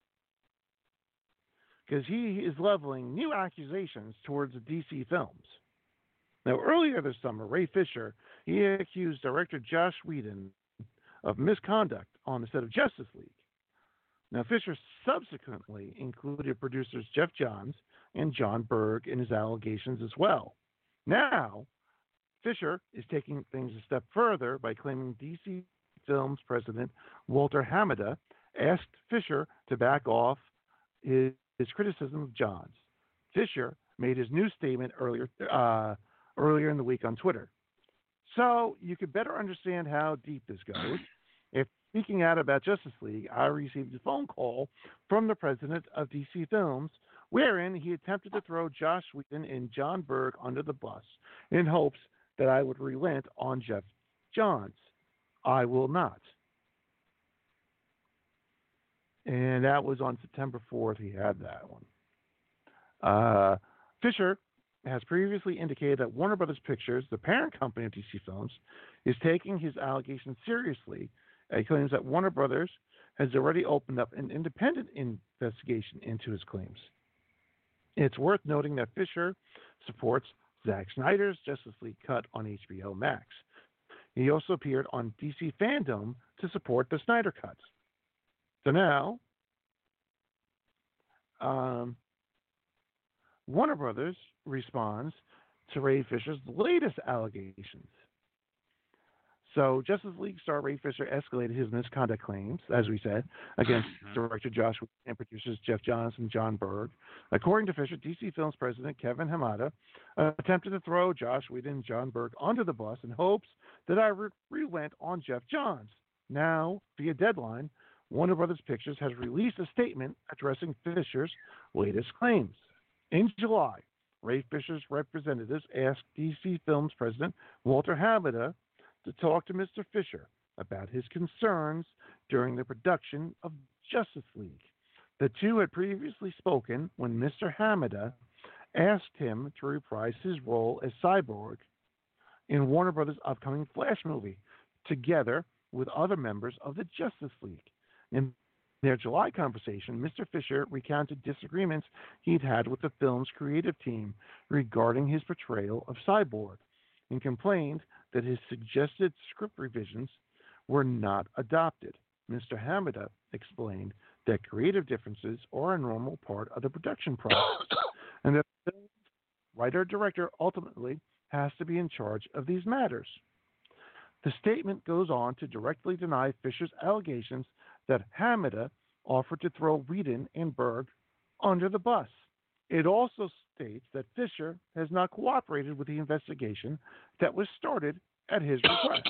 because he is leveling new accusations towards the DC films. Now, earlier this summer, Ray Fisher, he accused director Joss Whedon of misconduct on the set of Justice League. Now, Fisher subsequently included producers Jeff Johns and John Berg in his allegations as well. Now, Fisher is taking things a step further by claiming DC Films president Walter Hamada asked Fisher to back off his criticism of Johns. Fisher made his new statement earlier in the week on Twitter. So you could better understand how deep this goes. If speaking out about Justice League, I received a phone call from the president of DC Films, wherein he attempted to throw Joss Whedon and John Berg under the bus in hopes that I would relent on Jeff Johns. I will not. And that was on September 4th. He had that one. Fisher has previously indicated that Warner Brothers Pictures, the parent company of DC Films, is taking his allegations seriously. He claims that Warner Brothers has already opened up an independent investigation into his claims. It's worth noting that Fisher supports Zack Snyder's Justice League cut on HBO Max. He also appeared on DC Fandom to support the Snyder cuts. So now, Warner Brothers responds to Ray Fisher's latest allegations. So Justice League star Ray Fisher escalated his misconduct claims, as we said, against director Joss Whedon and producers Jeff Johns and John Berg. According to Fisher, DC Films president Kevin Hamada attempted to throw Joss Whedon and John Berg under the bus in hopes that I relent on Jeff Johns. Now, via Deadline, Warner Brothers Pictures has released a statement addressing Fisher's latest claims. In July, Ray Fisher's representatives asked DC Films president Walter Hamada to talk to Mr. Fisher about his concerns during the production of Justice League. The two had previously spoken when Mr. Hamada asked him to reprise his role as Cyborg in Warner Brothers' upcoming Flash movie. Together, with other members of the Justice League. In their July conversation, Mr. Fisher recounted disagreements he'd had with the film's creative team regarding his portrayal of Cyborg and complained that his suggested script revisions were not adopted. Mr. Hamada explained that creative differences are a normal part of the production process and that the writer-director ultimately has to be in charge of these matters. The statement goes on to directly deny Fisher's allegations that Hamada offered to throw Whedon and Berg under the bus. It also states that Fisher has not cooperated with the investigation that was started at his request.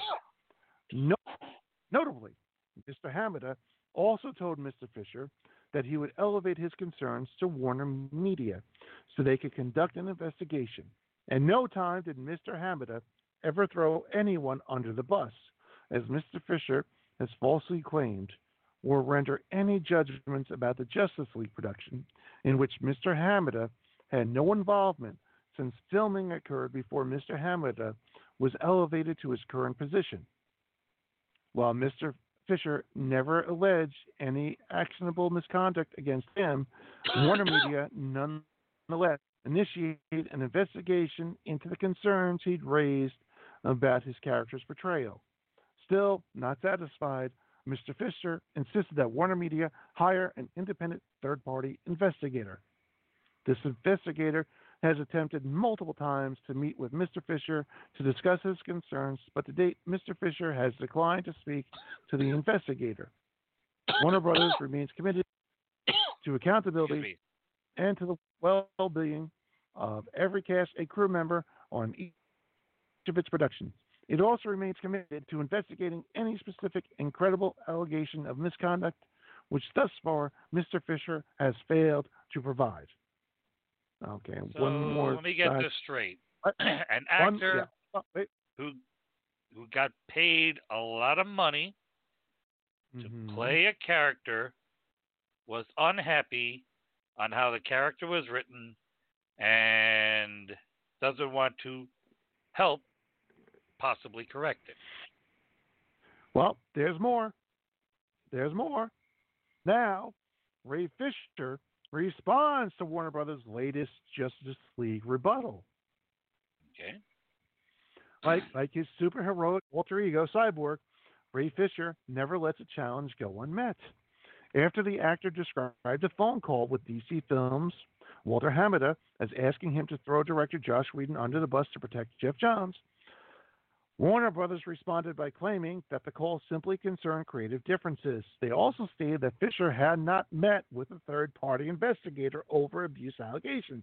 Notably, Mr. Hamada also told Mr. Fisher that he would elevate his concerns to Warner Media so they could conduct an investigation. At no time did Mr. Hamada ever throw anyone under the bus, as Mr. Fisher has falsely claimed, or render any judgments about the Justice League production, in which Mr. Hamada had no involvement since filming occurred before Mr. Hamada was elevated to his current position. While Mr. Fisher never alleged any actionable misconduct against him, Warner Media nonetheless initiated an investigation into the concerns he'd raised about his character's portrayal. Still not satisfied, Mr. Fisher insisted that Warner Media hire an independent third-party investigator. This investigator has attempted multiple times to meet with Mr. Fisher to discuss his concerns, but to date, Mr. Fisher has declined to speak to the investigator. Warner Brothers remains committed to accountability and to the well-being of every cast and crew member on each of its productions. It also remains committed to investigating any specific and credible allegation of misconduct, which thus far Mr. Fisher has failed to provide. Okay, so one more. Let me get this straight. An actor who got paid a lot of money to play a character was unhappy on how the character was written and doesn't want to help possibly correct it. Well, there's more. There's more. Now, Ray Fisher responds to Warner Brothers' latest Justice League rebuttal. Okay. Like his superheroic alter ego, Cyborg, Ray Fisher never lets a challenge go unmet. After the actor described a phone call with DC Films' Walter Hamada as asking him to throw director Joss Whedon under the bus to protect Jeff Johns, Warner Brothers responded by claiming that the call simply concerned creative differences. They also stated that Fisher had not met with a third-party investigator over abuse allegations.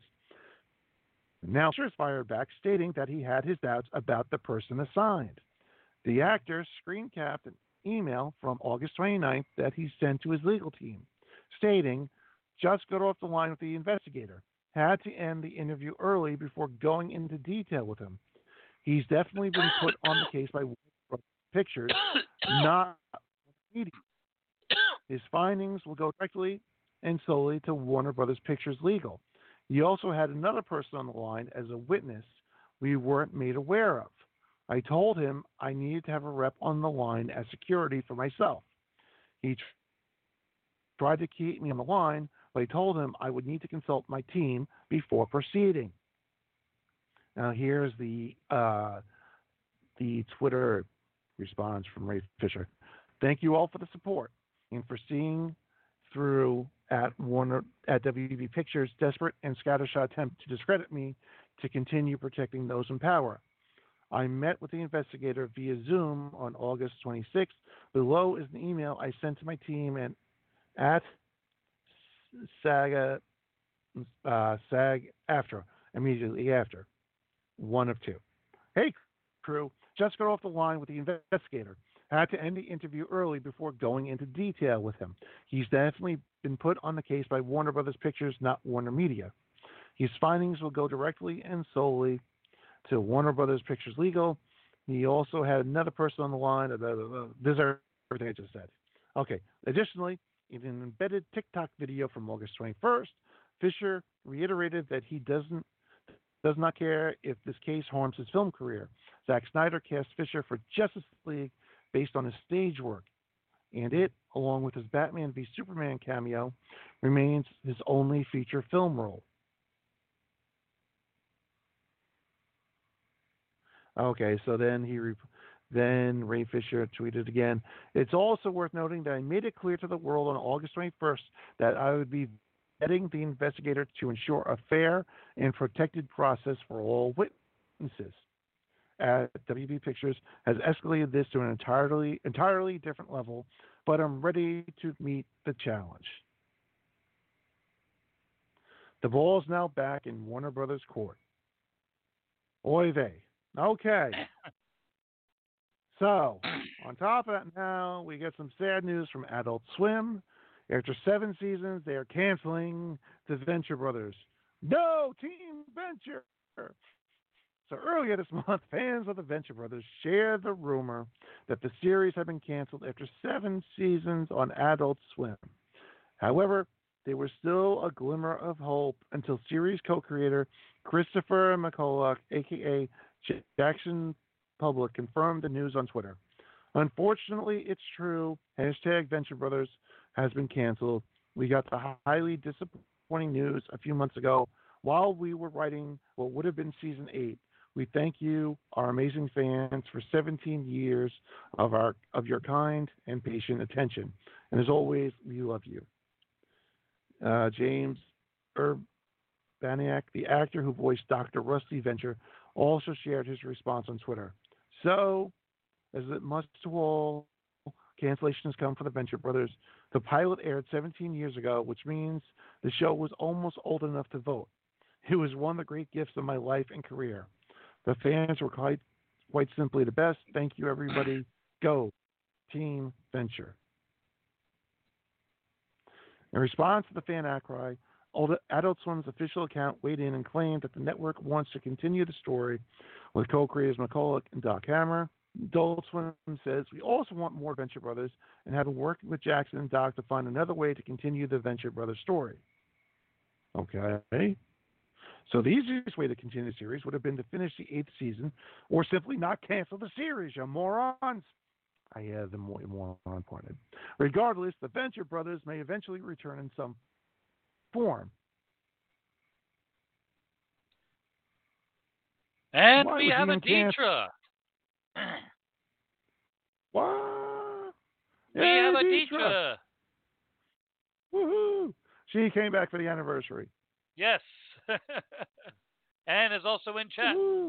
Now Fisher fired back, stating that he had his doubts about the person assigned. The actor screen capped an email from August 29th that he sent to his legal team, stating, "Just got off the line with the investigator. Had to end the interview early before going into detail with him. He's definitely been put on the case by Pictures, not media. His findings will go directly and solely to Warner Brothers Pictures Legal. He also had another person on the line as a witness we weren't made aware of. I told him I needed to have a rep on the line as security for myself. He tried to keep me on the line, but I told him I would need to consult my team before proceeding." Now here's the Twitter response from Ray Fisher. "Thank you all for the support and for seeing through at WB Pictures' desperate and scattershot attempt to discredit me to continue protecting those in power. I met with the investigator via Zoom on August 26th. Below is an email I sent to my team and at SAG after, immediately after. One of two. Hey, crew, just got off the line with the investigator. Had to end the interview early before going into detail with him. He's definitely been put on the case by Warner Brothers Pictures, not Warner Media. His findings will go directly and solely to Warner Brothers Pictures Legal. He also had another person on the line. This is everything I just said. Okay. Additionally, in an embedded TikTok video from August 21st, Fisher reiterated that he does not care if this case harms his film career. Zack Snyder cast Fisher for Justice League based on his stage work, and it, along with his Batman v Superman cameo, remains his only feature film role. Okay, so then Ray Fisher tweeted again. It's also worth noting that I made it clear to the world on August 21st that I would be vetting the investigator to ensure a fair and protected process for all witnesses. WB Pictures has escalated this to an entirely different level, but I'm ready to meet the challenge. The ball is now back in Warner Brothers court. Oy vey. Okay. So, on top of that now, we get some sad news from Adult Swim. After 7 seasons, they are canceling the Venture Brothers. No, Team Venture! So earlier this month, fans of the Venture Brothers shared the rumor that the series had been canceled after 7 seasons on Adult Swim. However, there was still a glimmer of hope until series co-creator Christopher McCulloch, a.k.a. Jackson Public, confirmed the news on Twitter. Unfortunately, it's true. Hashtag Venture Brothers has been canceled. We got the highly disappointing news a few months ago while we were writing what would have been season 8. We thank you, our amazing fans, for 17 years of your kind and patient attention. And as always, we love you. James Urbaniak, the actor who voiced Dr. Rusty Venture, also shared his response on Twitter. So, as it must to all, cancellation has come for the Venture Brothers. The pilot aired 17 years ago, which means the show was almost old enough to vote. It was one of the great gifts of my life and career. The fans were quite simply the best. Thank you, everybody. Go, Team Venture. In response to the fan outcry, Adult Swim's official account weighed in and claimed that the network wants to continue the story with co-creators McCulloch and Doc Hammer. Adult Swim says, we also want more Venture Brothers and have been working with Jackson and Doc to find another way to continue the Venture Brothers story. Okay. So the easiest way to continue the series would have been to finish the 8th season or simply not cancel the series, you morons. I have the moron pointed. Regardless, the Venture Brothers may eventually return in some form. And we have a Deetra. What? We have a Deetra. Woohoo! She came back for the anniversary. Yes. And is also in chat. Woo-hoo.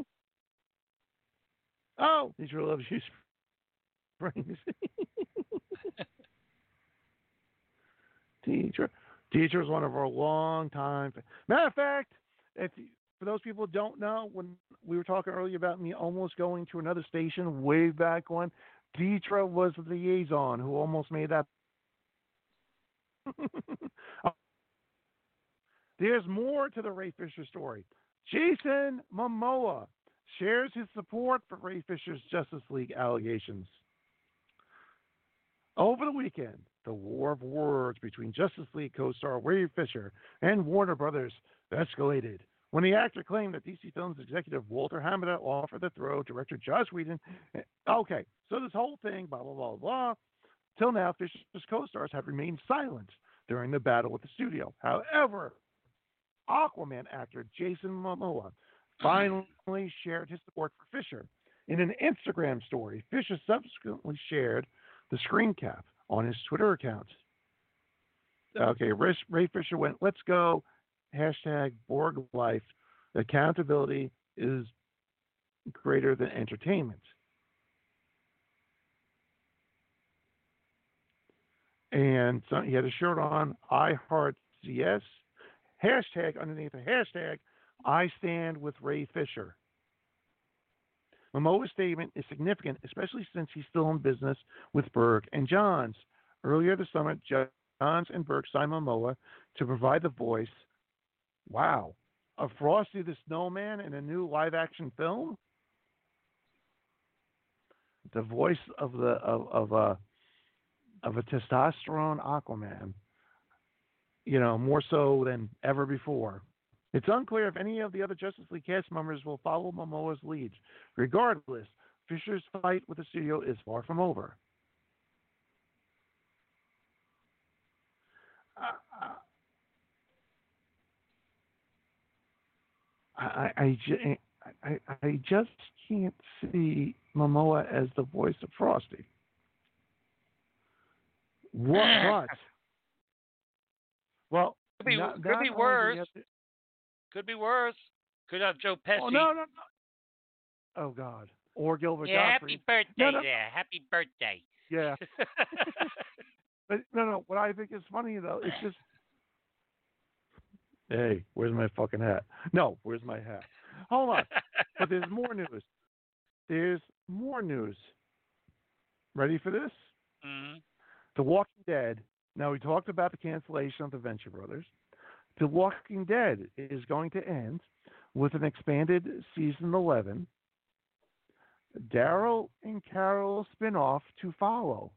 Oh, Deetra loves you, Springs. Deetra is one of our long time. Matter of fact, for those people who don't know, when we were talking earlier about me almost going to another station way back when, Deetra was the liaison who almost made that. There's more to the Ray Fisher story. Jason Momoa shares his support for Ray Fisher's Justice League allegations. Over the weekend, the war of words between Justice League co-star Ray Fisher and Warner Brothers escalated when the actor claimed that DC Films executive Walter Hamada offered to throw director Joss Whedon. Okay, so this whole thing, blah, blah, blah, blah. Till now, Fisher's co-stars have remained silent during the battle with the studio. However, Aquaman actor Jason Momoa finally shared his support for Fisher. In an Instagram story, Fisher subsequently shared the screen cap on his Twitter account. Okay, Ray Fisher went, let's go, hashtag Borg Life. Accountability is greater than entertainment. And so he had a shirt on, I Heart CS, hashtag underneath the hashtag, I stand with Ray Fisher. Momoa's statement is significant, especially since he's still in business with Berg and Johns. Earlier this summer, Johns and Berg signed Momoa to provide the voice, wow, of Frosty the Snowman in a new live-action film? The voice of a testosterone Aquaman, more so than ever before. It's unclear if any of the other Justice League cast members will follow Momoa's lead. Regardless, Fisher's fight with the studio is far from over. I just can't see Momoa as the voice of Frosty. What? Well, could be worse. Could be worse. Could have Joe Pesci. Oh, no. Oh, God. Or Gilbert yeah, Gottfried. Happy birthday no. there. Happy birthday. Yeah. But no. What I think is funny, though, it's just, hey, where's my fucking hat? No, where's my hat? Hold on. But there's more news. Ready for this? Mm-hmm. The Walking Dead. Now, we talked about the cancellation of the Venture Brothers. The Walking Dead is going to end with an expanded season 11. Daryl and Carol spinoff to follow.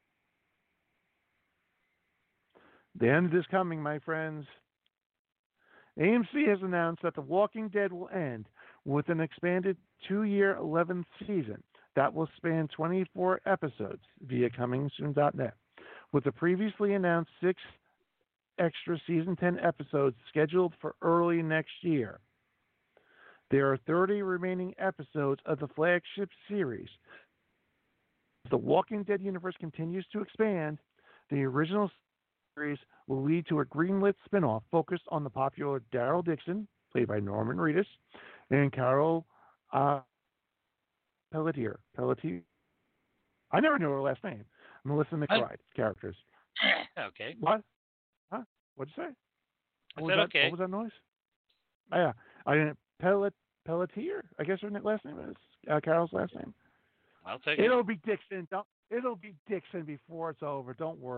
The end is coming, my friends. AMC has announced that The Walking Dead will end with an expanded 2-year 11th season that will span 24 episodes via comingsoon.net, with the previously announced 6 extra season 10 episodes scheduled for early next year. There are 30 remaining episodes of the flagship series. As the Walking Dead universe continues to expand, the original series will lead to a greenlit spinoff focused on the popular Daryl Dixon, played by Norman Reedus, and Carol Pelletier. I never knew her last name. Melissa McBride characters. Okay. What? Huh? What'd you say? Okay. What was that noise? Oh, yeah. I didn't. Pelletier? I guess her last name is Carol's last name. I'll take it. It'll be Dixon. It'll be Dixon before it's over. Don't worry.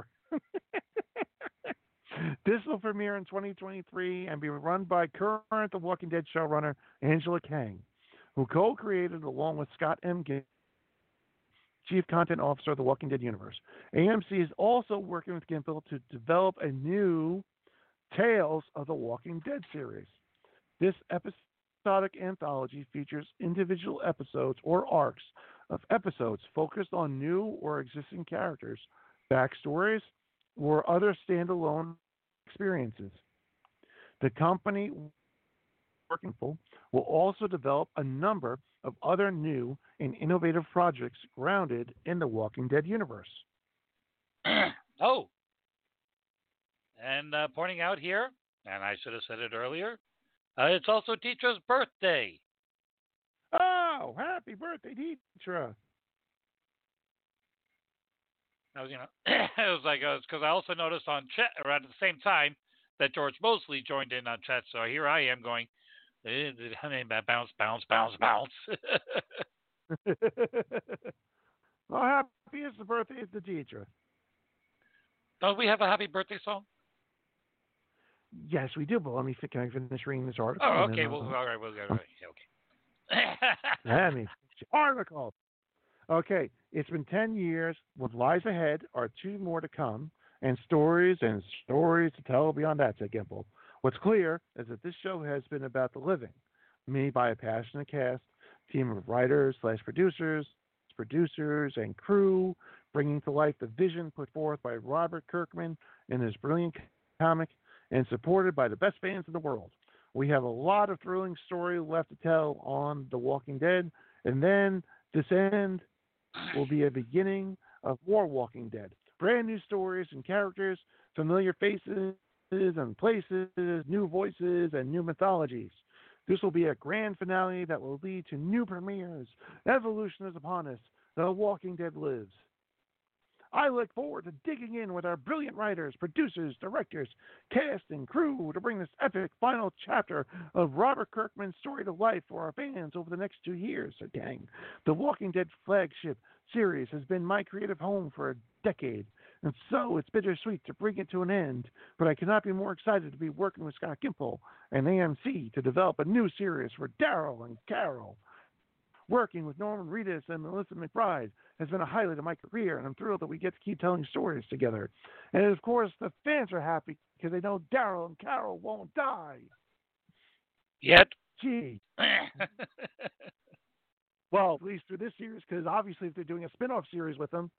This will premiere in 2023 and be run by current The Walking Dead showrunner Angela Kang, who co-created along with Scott M. Gimple, Chief Content Officer of The Walking Dead universe. AMC is also working with Gimple to develop a new Tales of the Walking Dead series. This episodic anthology features individual episodes or arcs of episodes focused on new or existing characters, backstories, or other standalone experiences. The company working for will also develop a number of other new and innovative projects grounded in the Walking Dead universe. Oh. And pointing out here, and I should have said it earlier, it's also Deetra's birthday. Oh, happy birthday, Deetra. I was, it was like, it's because I also noticed on chat around at the same time that George Mosley joined in on chat. So here I am going, bounce. Well, happy is the birthday of the Deetra. Don't we have a happy birthday song? Yes, we do, but can I finish reading this article? Oh, okay. All right. We'll go. Okay. Let me article. Okay, it's been 10 years. What lies ahead are 2 more to come, and stories to tell beyond that, said Gimple. What's clear is that this show has been about the living, made by a passionate cast, team of writers / producers, and crew, bringing to life the vision put forth by Robert Kirkman in his brilliant comic, and supported by the best fans in the world. We have a lot of thrilling story left to tell on The Walking Dead, and then this end will be a beginning of more Walking Dead. Brand new stories and characters, familiar faces and places, new voices, and new mythologies. This will be a grand finale that will lead to new premieres. Evolution is upon us. The Walking Dead lives. I look forward to digging in with our brilliant writers, producers, directors, cast, and crew to bring this epic final chapter of Robert Kirkman's story to life for our fans over the next 2 years, said Kang. The Walking Dead flagship series has been my creative home for a decade, and so it's bittersweet to bring it to an end, but I cannot be more excited to be working with Scott Gimple and AMC to develop a new series for Daryl and Carol. Working with Norman Reedus and Melissa McBride has been a highlight of my career, and I'm thrilled that we get to keep telling stories together. And of course, the fans are happy because they know Daryl and Carol won't die. Yet. Gee. Well, at least through this series, because obviously if they're doing a spin-off series with them,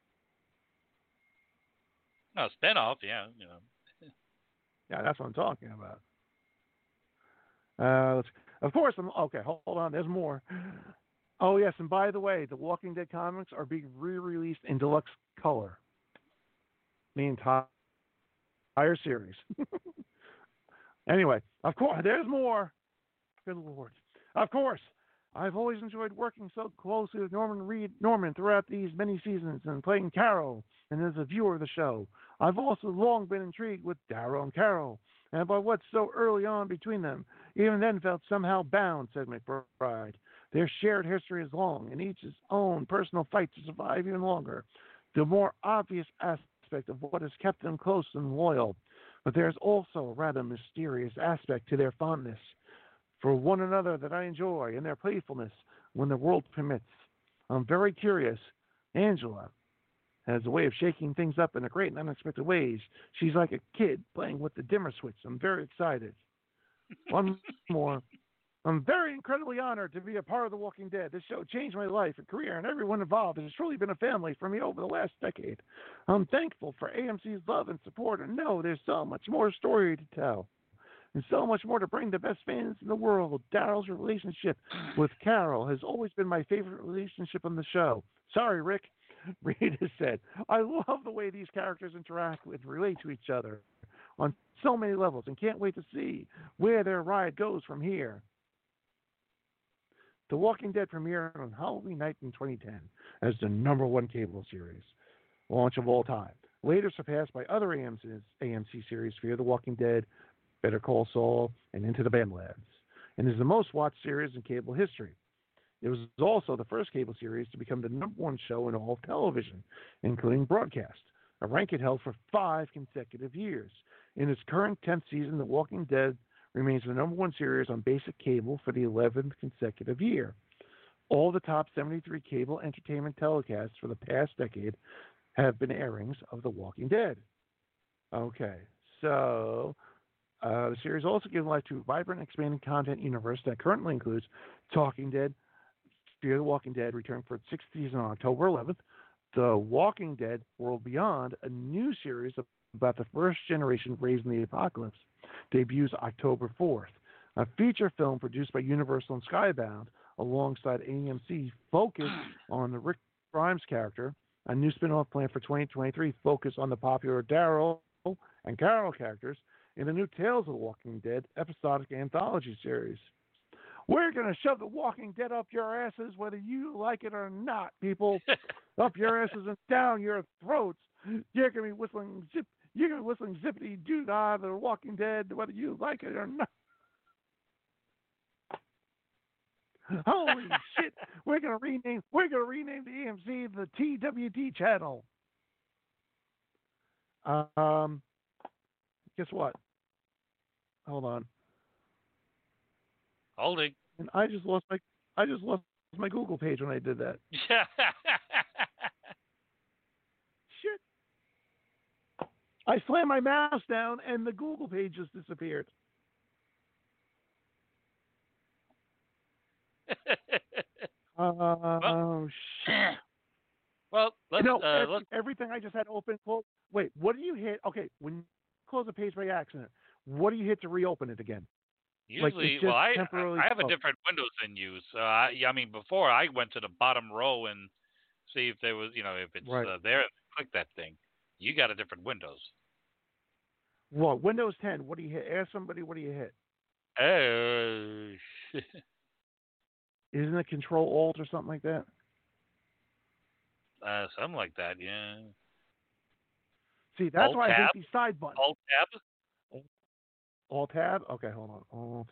No, spinoff, yeah, you know. yeah, that's what I'm talking about. Of course, okay, hold on, there's more. Oh, yes, and by the way, the Walking Dead comics are being re-released in deluxe color. The entire series. Anyway, of course, there's more. Good Lord. Of course, I've always enjoyed working so closely with Norman throughout these many seasons and playing Carol, and as a viewer of the show. I've also long been intrigued with Daryl and Carol, and by what's so early on between them. Even then felt somehow bound, said McBride. Their shared history is long, and each his own personal fight to survive even longer. The more obvious aspect of what has kept them close and loyal, but there's also a rather mysterious aspect to their fondness for one another that I enjoy, and their playfulness when the world permits. I'm very curious. Angela has a way of shaking things up in a great and unexpected ways. She's like a kid playing with the dimmer switch. I'm very excited. One more. I'm very incredibly honored to be a part of The Walking Dead. This show changed my life and career, and everyone involved has truly been a family for me over the last decade. I'm thankful for AMC's love and support, and know there's so much more story to tell, and so much more to bring the best fans in the world. Daryl's relationship with Carol has always been my favorite relationship on the show. Sorry, Rick. Reed has said, I love the way these characters interact and relate to each other on so many levels, and can't wait to see where their ride goes from here. The Walking Dead premiered on Halloween night in 2010 as the #1 cable series launch of all time, later surpassed by other AMC series Fear the Walking Dead, Better Call Saul, and Into the Badlands, and is the most watched series in cable history. It was also the first cable series to become the #1 show in all of television, including broadcast, a rank it held for 5 consecutive years. In its current 10th season, The Walking Dead remains the #1 series on basic cable for the 11th consecutive year. All the top 73 cable entertainment telecasts for the past decade have been airings of The Walking Dead. Okay, so the series also gives life to a vibrant, expanding content universe that currently includes Talking Dead, Fear the Walking Dead returned for its 6th season on October 11th. The Walking Dead World Beyond, a new series about the first generation raised in the apocalypse, debuts October 4th. A feature film produced by Universal and Skybound alongside AMC focused on the Rick Grimes character. A new spin-off planned for 2023 focused on the popular Daryl and Carol characters in the new Tales of the Walking Dead episodic anthology series. We're going to shove The Walking Dead up your asses whether you like it or not, people. Up your asses and down your throats. You're going to be whistling zippity doo dah The Walking Dead whether you like it or not. Holy shit! We're gonna rename the AMC the TWD channel. Guess what? Hold on. Holding. And I just lost my Google page when I did that. Shit! I slammed my mouse down and the Google page just disappeared. Oh shit! Well, let's, everything I just had open. Wait, what do you hit? Okay, when you close a page by accident, what do you hit to reopen it again? Usually, I have a different Windows than you. So I mean, before I went to the bottom row and see if there was, if it's there, click that thing. You got a different Windows. Well, Windows 10. What do you hit? Ask somebody. What do you hit? Isn't it Control Alt or something like that? Something like that, yeah. See, that's Alt why tab? I hate these side buttons. Alt tab? Alt tab? Okay, hold on. Alt.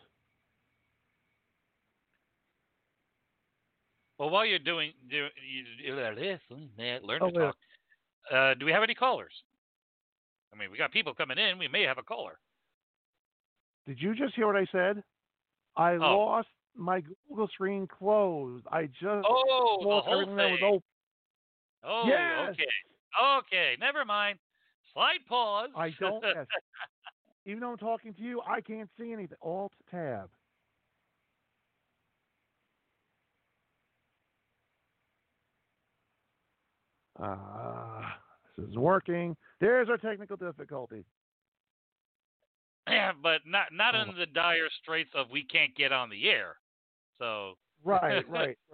Well, while you're learn to yeah. talk. Do we have any callers? I mean, we got people coming in. We may have a caller. Did you just hear what I said? I lost my Google screen closed. I just lost everything that was open. Oh, yes. Okay. Okay, never mind. Slide pause. I don't. Yes. Even though I'm talking to you, I can't see anything. Alt tab. This is working. There's our technical difficulty. Yeah, but not in the dire straits of we can't get on the air. So Right.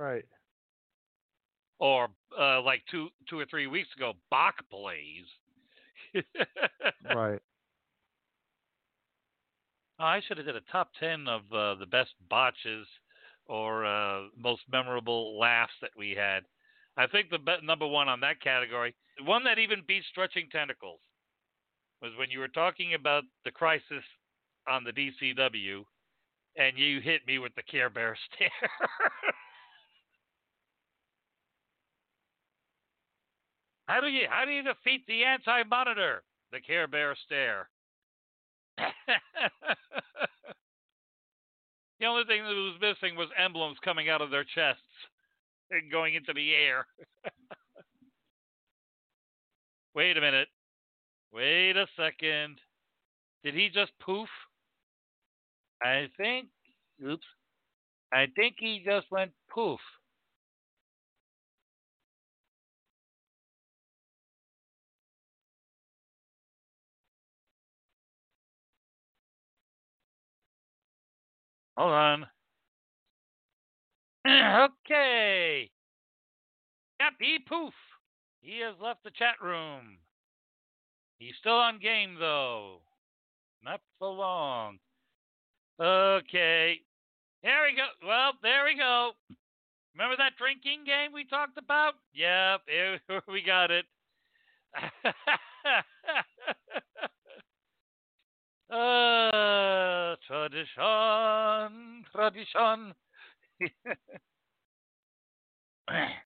Or like two or 3 weeks ago, Bach plays. Right. Oh, I should have did a top 10 of the best botches or most memorable laughs that we had. I think the number one on that category, the one that even beat Stretching Tentacles, was when you were talking about the crisis on the DCW, and you hit me with the Care Bear stare. How do you defeat the Anti-Monitor? The Care Bear stare. The only thing that was missing was emblems coming out of their chests and going into the air. Wait a minute. Wait a second. Did he just poof? I think he just went poof. Hold on. Okay. Yep, he poof. He has left the chat room. He's still on game, though. Not for long. Okay. There we go. Well, there we go. Remember that drinking game we talked about? Yep, we got it. Tradition.